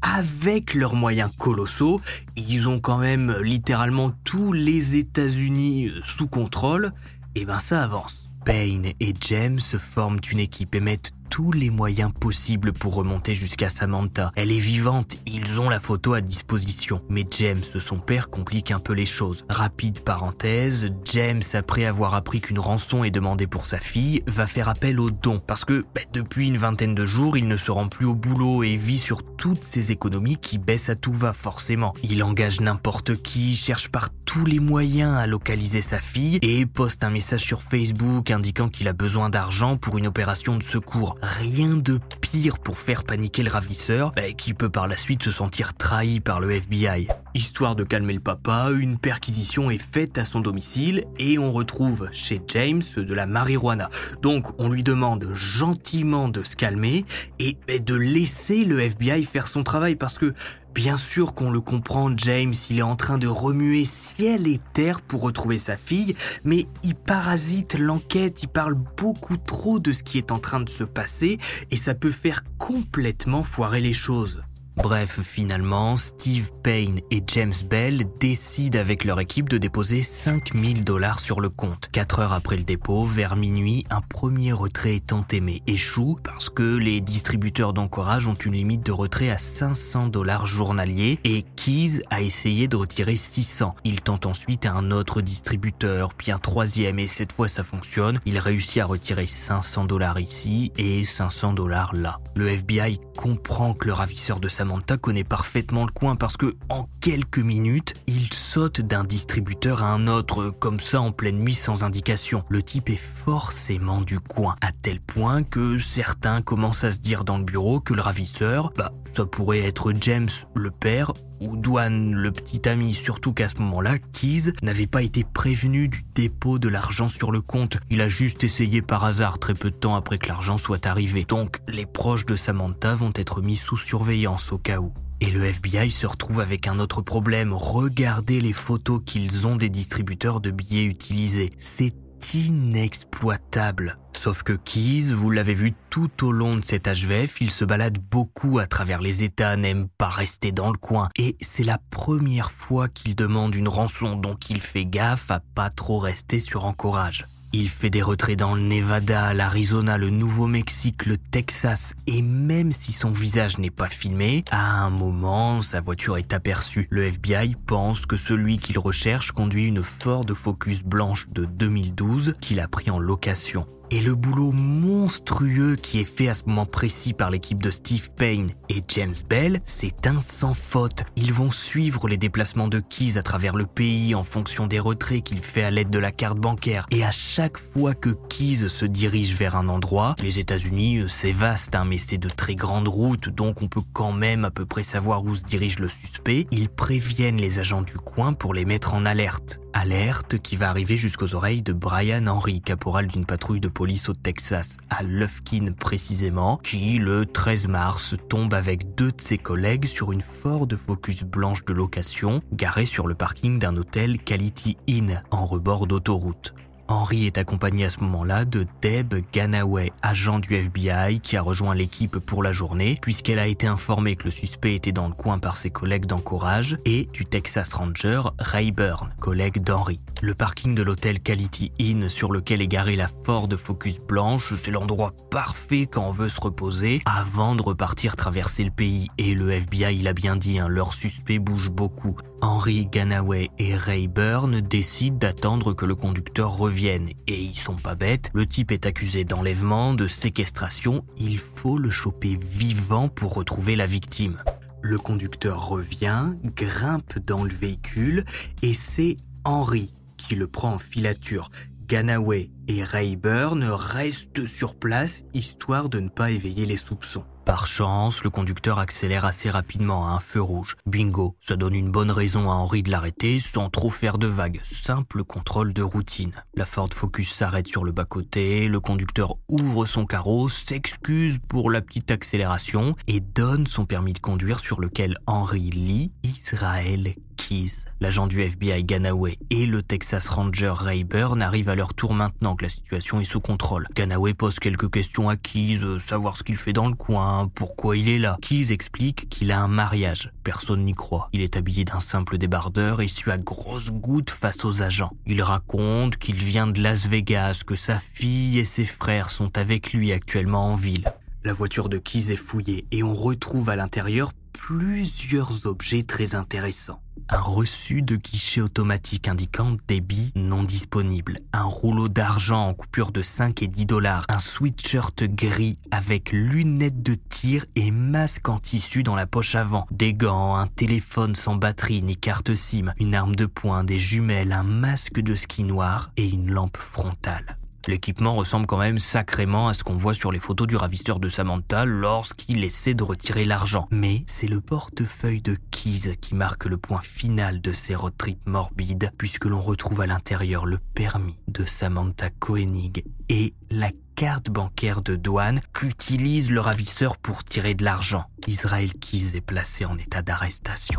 avec leurs moyens colossaux, ils ont quand même littéralement tous les États-Unis sous contrôle, et ben ça avance. Payne et James forment une équipe et mettent tous les moyens possibles pour remonter jusqu'à Samantha. Elle est vivante, ils ont la photo à disposition. Mais James, son père, complique un peu les choses. Rapide parenthèse, James, après avoir appris qu'une rançon est demandée pour sa fille, va faire appel aux dons. Parce que bah, depuis une vingtaine de jours, il ne se rend plus au boulot et vit sur toutes ses économies qui baissent à tout va forcément. Il engage n'importe qui, cherche par tous les moyens à localiser sa fille et poste un message sur Facebook indiquant qu'il a besoin d'argent pour une opération de secours. Rien de pire pour faire paniquer le ravisseur, bah, qui peut par la suite se sentir trahi par le F B I. Histoire de calmer le papa, une perquisition est faite à son domicile et on retrouve chez James de la marijuana. Donc on lui demande gentiment de se calmer et bah, de laisser le F B I faire son travail parce que bien sûr qu'on le comprend, James, il est en train de remuer ciel et terre pour retrouver sa fille, mais il parasite l'enquête, il parle beaucoup trop de ce qui est en train de se passer et ça peut faire complètement foirer les choses. Bref, finalement, Steve Payne et James Bell décident avec leur équipe de déposer cinq mille dollars sur le compte. Quatre heures après le dépôt, vers minuit, un premier retrait tant aimé échoue parce que les distributeurs d'encourage ont une limite de retrait à cinq cents dollars journaliers et Keyes a essayé de retirer six cents. Il tente ensuite un autre distributeur, puis un troisième et cette fois ça fonctionne. Il réussit à retirer cinq cents dollars ici et cinq cents dollars là. Le F B I comprend que le ravisseur de Samantha connaît parfaitement le coin parce que, en quelques minutes, il saute d'un distributeur à un autre, comme ça en pleine nuit sans indication. Le type est forcément du coin, à tel point que certains commencent à se dire dans le bureau que le ravisseur, bah, ça pourrait être James, le père, ou Duane, le petit ami, surtout qu'à ce moment-là, Keyes n'avait pas été prévenu du dépôt de l'argent sur le compte. Il a juste essayé par hasard très peu de temps après que l'argent soit arrivé. Donc, les proches de Samantha vont être mis sous surveillance au cas où. Et le F B I se retrouve avec un autre problème. Regardez les photos qu'ils ont des distributeurs de billets utilisés. C'est inexploitable. Sauf que Keyes, vous l'avez vu tout au long de cet H V F, il se balade beaucoup à travers les États, n'aime pas rester dans le coin. Et c'est la première fois qu'il demande une rançon, donc il fait gaffe à pas trop rester sur encourage. Il fait des retraits dans le Nevada, l'Arizona, le Nouveau-Mexique, le Texas, et même si son visage n'est pas filmé, à un moment, sa voiture est aperçue. Le F B I pense que celui qu'il recherche conduit une Ford Focus blanche de deux mille douze qu'il a pris en location. Et le boulot monstrueux qui est fait à ce moment précis par l'équipe de Steve Payne et James Bell, c'est un sans faute. Ils vont suivre les déplacements de Keyes à travers le pays en fonction des retraits qu'il fait à l'aide de la carte bancaire. Et à chaque fois que Keyes se dirige vers un endroit, les États-Unis, c'est vaste, hein, mais c'est de très grandes routes, donc on peut quand même à peu près savoir où se dirige le suspect. Ils préviennent les agents du coin pour les mettre en alerte. Alerte qui va arriver jusqu'aux oreilles de Brian Henry, caporal d'une patrouille de police au Texas, à Lufkin précisément, qui, le treize mars, tombe avec deux de ses collègues sur une Ford Focus blanche de location, garée sur le parking d'un hôtel Quality Inn, en rebord d'autoroute. Henry est accompagné à ce moment-là de Deb Ganaway, agent du F B I qui a rejoint l'équipe pour la journée puisqu'elle a été informée que le suspect était dans le coin par ses collègues d'encourage, et du Texas Ranger Rayburn, collègue d'Henry. Le parking de l'hôtel Quality Inn sur lequel est garée la Ford Focus blanche, c'est l'endroit parfait quand on veut se reposer avant de repartir traverser le pays. Et le F B I, il a bien dit, hein, leur suspect bouge beaucoup. Henry Ganaway et Rayburn décident d'attendre que le conducteur revienne. Et ils sont pas bêtes, le type est accusé d'enlèvement, de séquestration, il faut le choper vivant pour retrouver la victime. Le conducteur revient, grimpe dans le véhicule et c'est Henry qui le prend en filature. Ganaway et Rayburn restent sur place histoire de ne pas éveiller les soupçons. Par chance, le conducteur accélère assez rapidement à un feu rouge. Bingo, ça donne une bonne raison à Henry de l'arrêter sans trop faire de vagues. Simple contrôle de routine. La Ford Focus s'arrête sur le bas-côté, le conducteur ouvre son carreau, s'excuse pour la petite accélération et donne son permis de conduire sur lequel Henry lit Israel Keyes. L'agent du F B I Ganaway et le Texas Ranger Rayburn arrivent à leur tour maintenant que la situation est sous contrôle. Ganaway pose quelques questions à Keyes, euh, savoir ce qu'il fait dans le coin, pourquoi il est là. Keyes explique qu'il a un mariage. Personne n'y croit. Il est habillé d'un simple débardeur et sue à grosses gouttes face aux agents. Il raconte qu'il vient de Las Vegas, que sa fille et ses frères sont avec lui actuellement en ville. La voiture de Keyes est fouillée et on retrouve à l'intérieur plusieurs objets très intéressants. Un reçu de guichet automatique indiquant débit non disponible, un rouleau d'argent en coupure de cinq et dix dollars, un sweatshirt gris avec lunettes de tir et masque en tissu dans la poche avant, des gants, un téléphone sans batterie ni carte SIM, une arme de poing, des jumelles, un masque de ski noir et une lampe frontale. L'équipement ressemble quand même sacrément à ce qu'on voit sur les photos du ravisseur de Samantha lorsqu'il essaie de retirer l'argent. Mais c'est le portefeuille de Keyes qui marque le point final de ces road trips morbides, puisque l'on retrouve à l'intérieur le permis de Samantha Koenig et la carte bancaire de douane qu'utilise le ravisseur pour tirer de l'argent. Israel Keyes est placé en état d'arrestation.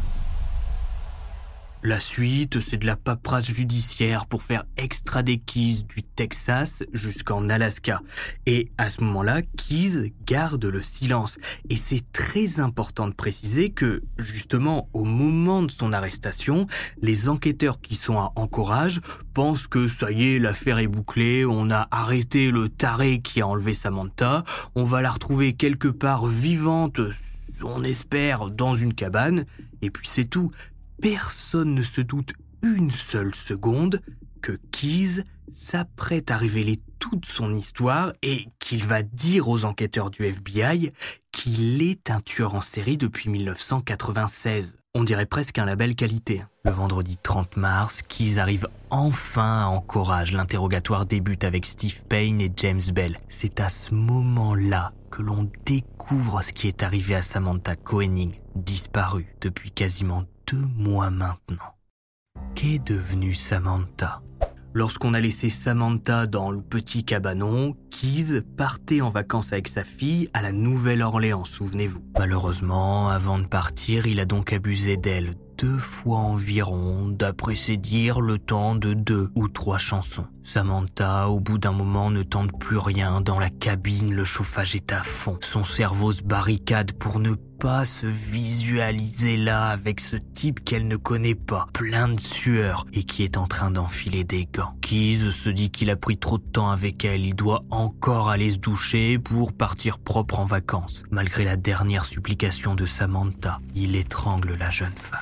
La suite, c'est de la paperasse judiciaire pour faire extrader Keyes du Texas jusqu'en Alaska. Et à ce moment-là, Keyes garde le silence. Et c'est très important de préciser que, justement, au moment de son arrestation, les enquêteurs qui sont à Anchorage pensent que ça y est, l'affaire est bouclée, on a arrêté le taré qui a enlevé Samantha, on va la retrouver quelque part vivante, on espère, dans une cabane, et puis c'est tout. Personne ne se doute une seule seconde que Keyes s'apprête à révéler toute son histoire et qu'il va dire aux enquêteurs du F B I qu'il est un tueur en série depuis dix-neuf cent quatre-vingt-seize. On dirait presque un label qualité. Le vendredi trente mars, Keyes arrive enfin à Anchorage. L'interrogatoire débute avec Steve Payne et James Bell. C'est à ce moment-là que l'on découvre ce qui est arrivé à Samantha Koenig, disparue depuis quasiment deux mois maintenant. Qu'est devenue Samantha ? Lorsqu'on a laissé Samantha dans le petit cabanon, Keyes partait en vacances avec sa fille à la Nouvelle-Orléans, souvenez-vous. Malheureusement, avant de partir, il a donc abusé d'elle deux fois environ, d'après ses dires, le temps de deux ou trois chansons. Samantha, au bout d'un moment, ne tente plus rien. Dans la cabine, le chauffage est à fond. Son cerveau se barricade pour ne pas se visualiser là avec ce type qu'elle ne connaît pas, plein de sueur et qui est en train d'enfiler des gants. Keyes se dit qu'il a pris trop de temps avec elle. Il doit encore aller se doucher pour partir propre en vacances. Malgré la dernière supplication de Samantha, il étrangle la jeune femme.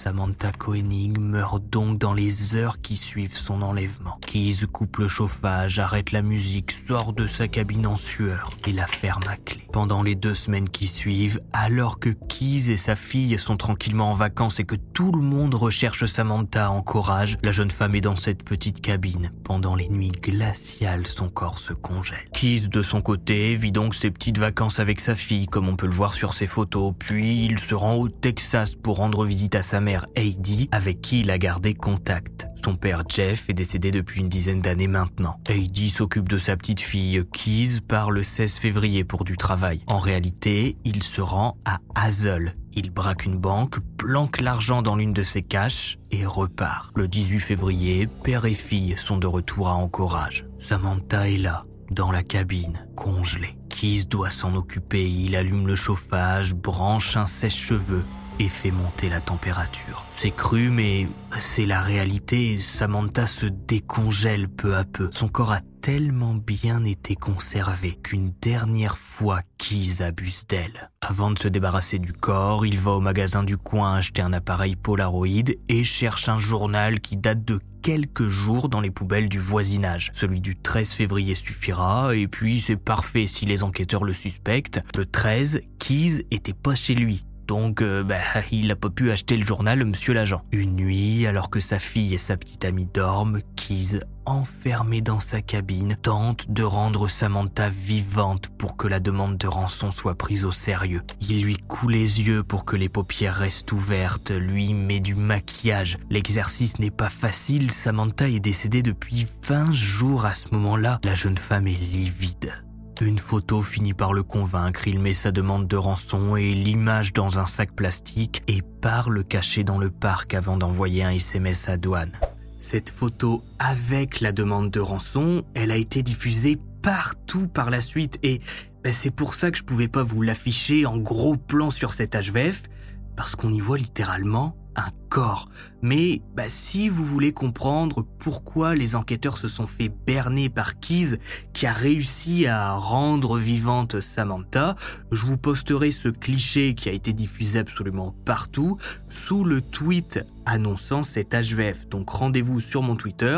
Samantha Koenig meurt donc dans les heures qui suivent son enlèvement. Keyes coupe le chauffage, arrête la musique, sort de sa cabine en sueur et la ferme à clé. Pendant les deux semaines qui suivent, alors que Keyes et sa fille sont tranquillement en vacances et que tout le monde recherche Samantha en Courage, la jeune femme est dans cette petite cabine. Pendant les nuits glaciales, son corps se congèle. Keyes, de son côté, vit donc ses petites vacances avec sa fille, comme on peut le voir sur ses photos, puis il se rend au Texas pour rendre visite à sa mère Heidi, avec qui il a gardé contact. Son père Jeff est décédé depuis une dizaine d'années maintenant. Heidi s'occupe de sa petite fille. Keyes part le seize février pour du travail. En réalité, il se rend à Hazel. Il braque une banque, planque l'argent dans l'une de ses caches et repart. Le dix-huit février, père et fille sont de retour à Anchorage. Samantha est là, dans la cabine, congelée. Keyes doit s'en occuper. Il allume le chauffage, branche un sèche-cheveux et fait monter la température. C'est cru, mais c'est la réalité. Samantha se décongèle peu à peu. Son corps a tellement bien été conservé qu'une dernière fois, Keyes abuse d'elle. Avant de se débarrasser du corps, il va au magasin du coin acheter un appareil Polaroid et cherche un journal qui date de quelques jours dans les poubelles du voisinage. Celui du treize février suffira, et puis c'est parfait si les enquêteurs le suspectent. Le treize, Keyes était pas chez lui. Donc, euh, bah, il n'a pas pu acheter le journal, monsieur l'agent. Une nuit, alors que sa fille et sa petite amie dorment, Keyes, enfermé dans sa cabine, tente de rendre Samantha vivante pour que la demande de rançon soit prise au sérieux. Il lui coule les yeux pour que les paupières restent ouvertes, lui met du maquillage. L'exercice n'est pas facile, Samantha est décédée depuis vingt jours à ce moment-là. La jeune femme est livide. Une photo finit par le convaincre, il met sa demande de rançon et l'image dans un sac plastique et part le cacher dans le parc avant d'envoyer un S M S à douane. Cette photo avec la demande de rançon, elle a été diffusée partout par la suite et ben, c'est pour ça que je pouvais pas vous l'afficher en gros plan sur cette H V F, parce qu'on y voit littéralement un corps. Mais bah, si vous voulez comprendre pourquoi les enquêteurs se sont fait berner par Keyes, qui a réussi à rendre vivante Samantha, je vous posterai ce cliché qui a été diffusé absolument partout sous le tweet annonçant cette H V F. Donc rendez-vous sur mon Twitter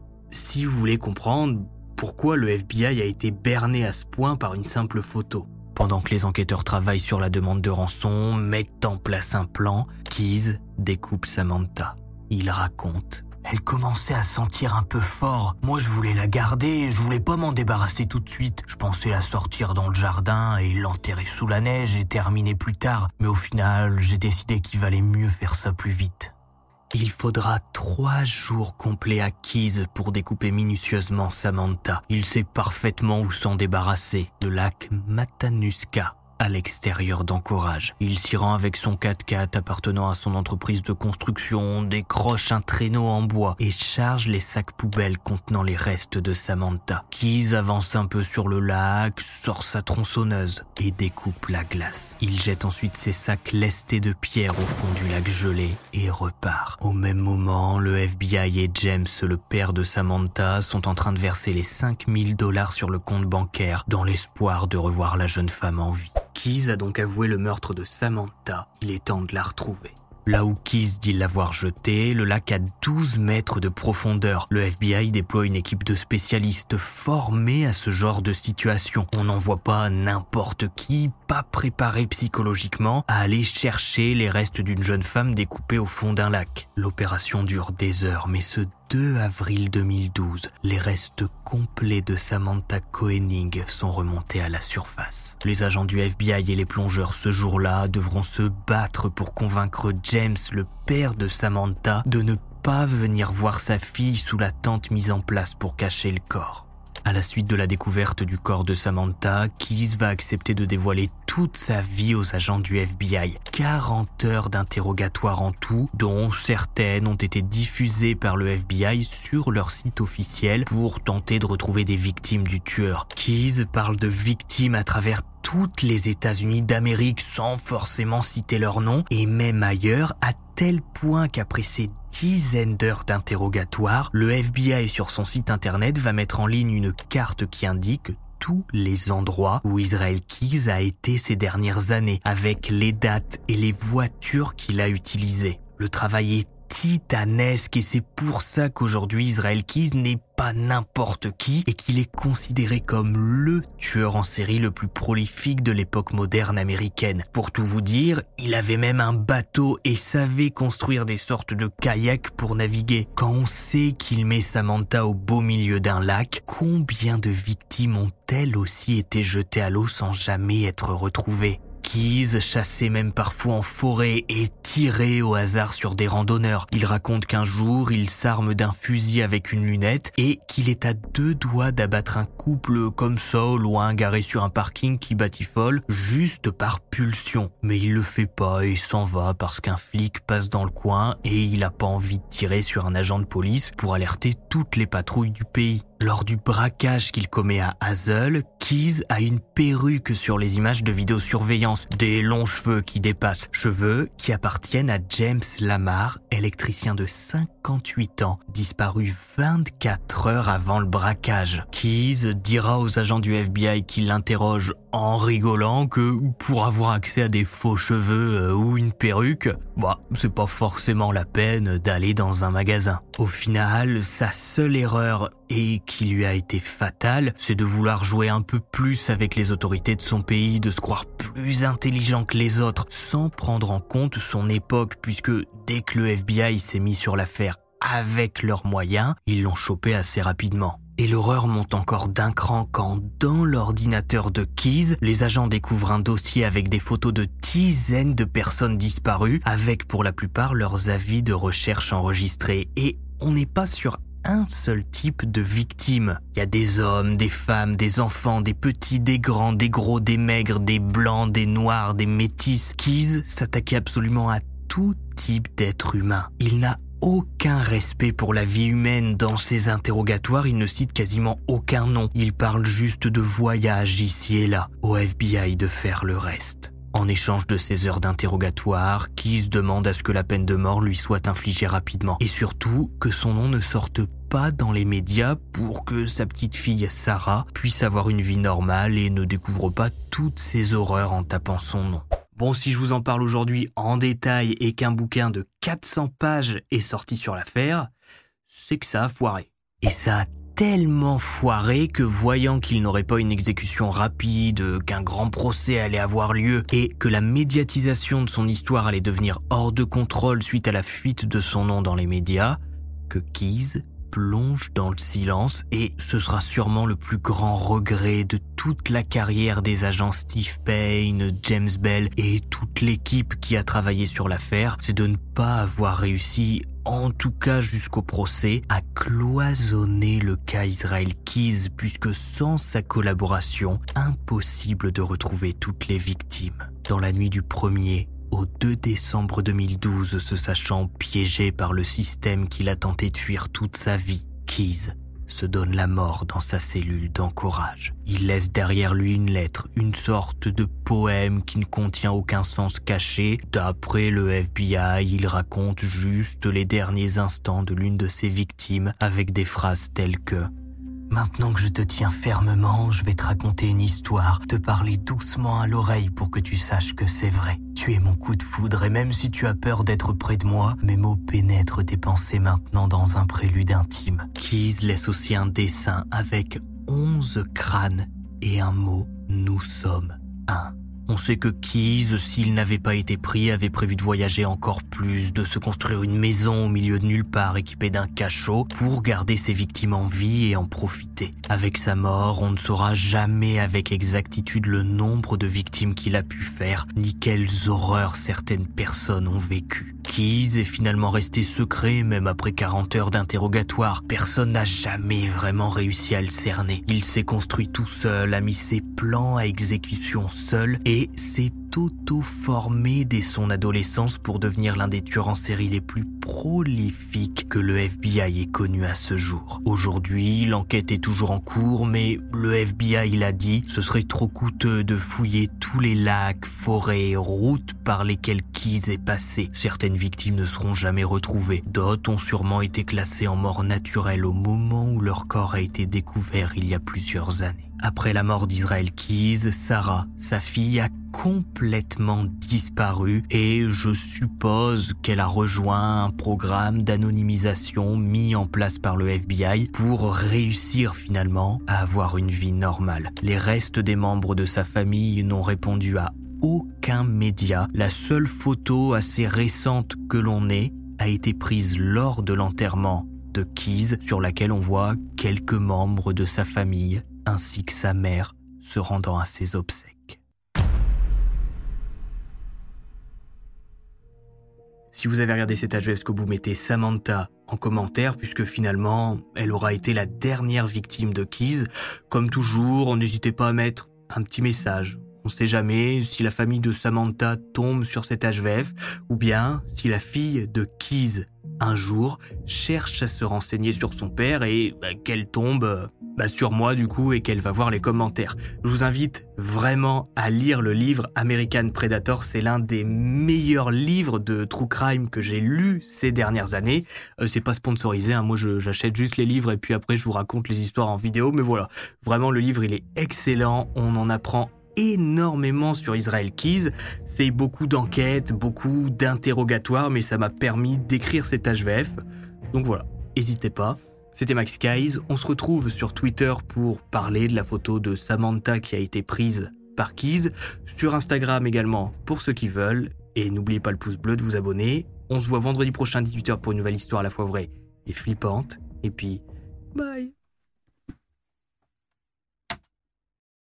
si vous voulez comprendre pourquoi le F B I a été berné à ce point par une simple photo. Pendant que les enquêteurs travaillent sur la demande de rançon, mettent en place un plan, Keyes découpe Samantha. Il raconte. Elle commençait à sentir un peu fort. Moi, je voulais la garder, je voulais pas m'en débarrasser tout de suite. Je pensais la sortir dans le jardin et l'enterrer sous la neige et terminer plus tard. Mais au final, j'ai décidé qu'il valait mieux faire ça plus vite. Il faudra trois jours complets à Keyes pour découper minutieusement Samantha. Il sait parfaitement où s'en débarrasser. Le lac Matanuska, à l'extérieur d'Anchorage. Il s'y rend avec son quatre-quatre appartenant à son entreprise de construction, décroche un traîneau en bois et charge les sacs poubelles contenant les restes de Samantha. Keyes avance un peu sur le lac, sort sa tronçonneuse et découpe la glace. Il jette ensuite ses sacs lestés de pierre au fond du lac gelé et repart. Au même moment, le F B I et James, le père de Samantha, sont en train de verser les cinq mille dollars sur le compte bancaire dans l'espoir de revoir la jeune femme en vie. Keyes a donc avoué le meurtre de Samantha. Il est temps de la retrouver. Là où Keyes dit l'avoir jetée, le lac a douze mètres de profondeur. Le F B I déploie une équipe de spécialistes formés à ce genre de situation. On n'envoie pas n'importe qui, pas préparé psychologiquement, à aller chercher les restes d'une jeune femme découpée au fond d'un lac. L'opération dure des heures, mais ce deux avril deux mille douze, les restes complets de Samantha Koenig sont remontés à la surface. Les agents du F B I et les plongeurs ce jour-là devront se battre pour convaincre James, le père de Samantha, de ne pas venir voir sa fille sous la tente mise en place pour cacher le corps. À la suite de la découverte du corps de Samantha, Keyes va accepter de dévoiler toute sa vie aux agents du F B I. quarante heures d'interrogatoire en tout, dont certaines ont été diffusées par le F B I sur leur site officiel pour tenter de retrouver des victimes du tueur. Keyes parle de victimes à travers toutes les États-Unis d'Amérique sans forcément citer leur nom, et même ailleurs, à tel point qu'après ces dizaines d'heures d'interrogatoire, le F B I sur son site internet va mettre en ligne une carte qui indique tous les endroits où Israel Keyes a été ces dernières années, avec les dates et les voitures qu'il a utilisées. Le travail est titanesque et c'est pour ça qu'aujourd'hui Israel Keyes n'est pas n'importe qui et qu'il est considéré comme le tueur en série le plus prolifique de l'époque moderne américaine. Pour tout vous dire, il avait même un bateau et savait construire des sortes de kayaks pour naviguer. Quand on sait qu'il met Samantha au beau milieu d'un lac, combien de victimes ont-elles aussi été jetées à l'eau sans jamais être retrouvées ? Keyes chassait même parfois en forêt et tirait au hasard sur des randonneurs. Il raconte qu'un jour, il s'arme d'un fusil avec une lunette et qu'il est à deux doigts d'abattre un couple comme ça au loin garé sur un parking qui batifole juste par pulsion. Mais il le fait pas et s'en va parce qu'un flic passe dans le coin et il a pas envie de tirer sur un agent de police pour alerter toutes les patrouilles du pays. Lors du braquage qu'il commet à Hazel, Keyes a une perruque sur les images de vidéosurveillance, des longs cheveux qui dépassent, cheveux qui appartiennent à James Lamar, électricien de cinquante-huit ans, disparu vingt-quatre heures avant le braquage. Keyes dira aux agents du F B I qui l'interrogent en rigolant que pour avoir accès à des faux cheveux ou une perruque, bah, c'est pas forcément la peine d'aller dans un magasin. Au final, sa seule erreur et qui lui a été fatale, c'est de vouloir jouer un peu plus avec les autorités de son pays, de se croire plus intelligent que les autres, sans prendre en compte son époque, puisque dès que le F B I s'est mis sur l'affaire avec leurs moyens, ils l'ont chopé assez rapidement. Et l'horreur monte encore d'un cran quand, dans l'ordinateur de Keyes, les agents découvrent un dossier avec des photos de dizaines de personnes disparues, avec pour la plupart leurs avis de recherche enregistrés. Et on n'est pas sur un seul type de victime. Il y a des hommes, des femmes, des enfants, des petits, des grands, des gros, des maigres, des blancs, des noirs, des métis. Keyes s'attaquait absolument à tout type d'être humain. Il n'a aucun respect pour la vie humaine. Dans ses interrogatoires, il ne cite quasiment aucun nom. Il parle juste de voyages ici et là, au F B I de faire le reste. En échange de ces heures d'interrogatoire, Keyes demande à ce que la peine de mort lui soit infligée rapidement. Et surtout, que son nom ne sorte pas dans les médias pour que sa petite fille Sarah puisse avoir une vie normale et ne découvre pas toutes ces horreurs en tapant son nom. Bon, si je vous en parle aujourd'hui en détail et qu'un bouquin de quatre cents pages est sorti sur l'affaire, c'est que ça a foiré. Et ça a tellement foiré que voyant qu'il n'aurait pas une exécution rapide, qu'un grand procès allait avoir lieu et que la médiatisation de son histoire allait devenir hors de contrôle suite à la fuite de son nom dans les médias, que Keyes plonge dans le silence et ce sera sûrement le plus grand regret de toute la carrière des agents Steve Payne, James Bell et toute l'équipe qui a travaillé sur l'affaire, c'est de ne pas avoir réussi, en tout cas jusqu'au procès, à cloisonner le cas Israel Keyes puisque sans sa collaboration, impossible de retrouver toutes les victimes. Dans la nuit du premier au deux décembre deux mille douze, se sachant piégé par le système qu'il a tenté de fuir toute sa vie, Keyes se donne la mort dans sa cellule d'encourage. Il laisse derrière lui une lettre, une sorte de poème qui ne contient aucun sens caché. D'après le F B I, il raconte juste les derniers instants de l'une de ses victimes avec des phrases telles que « Maintenant que je te tiens fermement, je vais te raconter une histoire, te parler doucement à l'oreille pour que tu saches que c'est vrai. Tu es mon coup de foudre et même si tu as peur d'être près de moi, mes mots pénètrent tes pensées maintenant dans un prélude intime. » Keyes laisse aussi un dessin avec onze crânes et un mot « Nous sommes un ». On sait que Keyes, s'il n'avait pas été pris, avait prévu de voyager encore plus, de se construire une maison au milieu de nulle part équipée d'un cachot pour garder ses victimes en vie et en profiter. Avec sa mort, on ne saura jamais avec exactitude le nombre de victimes qu'il a pu faire, ni quelles horreurs certaines personnes ont vécues. Keyes est finalement resté secret, même après quarante heures d'interrogatoire. Personne n'a jamais vraiment réussi à le cerner. Il s'est construit tout seul, a mis ses plans à exécution seul et s'est auto-formé dès son adolescence pour devenir l'un des tueurs en série les plus prolifiques que le F B I ait connu à ce jour. Aujourd'hui, l'enquête est toujours en cours, mais le F B I l'a dit, ce serait trop coûteux de fouiller tous les lacs, forêts, routes par lesquelles Keyes est passé. Certaines victimes ne seront jamais retrouvées. D'autres ont sûrement été classées en mort naturelle au moment où leur corps a été découvert il y a plusieurs années. Après la mort d'Israel Keyes, Sarah, sa fille, a complètement disparu et je suppose qu'elle a rejoint un programme d'anonymisation mis en place par le F B I pour réussir finalement à avoir une vie normale. Les restes des membres de sa famille n'ont répondu à aucun média. La seule photo assez récente que l'on ait a été prise lors de l'enterrement de Keyes, sur laquelle on voit quelques membres de sa famille ainsi que sa mère se rendant à ses obsèques. Si vous avez regardé cet H V F jusqu'au bout, mettez Samantha en commentaire, puisque finalement, elle aura été la dernière victime de Keyes. Comme toujours, n'hésitez pas à mettre un petit message. On ne sait jamais si la famille de Samantha tombe sur cet H V F, ou bien si la fille de Keyes, un jour, cherche à se renseigner sur son père et bah, qu'elle tombe bah, sur moi du coup et qu'elle va voir les commentaires. Je vous invite vraiment à lire le livre American Predator. C'est l'un des meilleurs livres de true crime que j'ai lu ces dernières années. Euh, c'est pas sponsorisé, hein. Moi je, j'achète juste les livres et puis après je vous raconte les histoires en vidéo. Mais voilà, vraiment le livre il est excellent, on en apprend énormément sur Israel Keyes. C'est beaucoup d'enquêtes, beaucoup d'interrogatoires, mais ça m'a permis d'écrire cet H V F. Donc voilà, n'hésitez pas. C'était Max Keyes. On se retrouve sur Twitter pour parler de la photo de Samantha qui a été prise par Keyes. Sur Instagram également pour ceux qui veulent. Et n'oubliez pas le pouce bleu de vous abonner. On se voit vendredi prochain à dix-huit heures pour une nouvelle histoire à la fois vraie et flippante. Et puis, bye.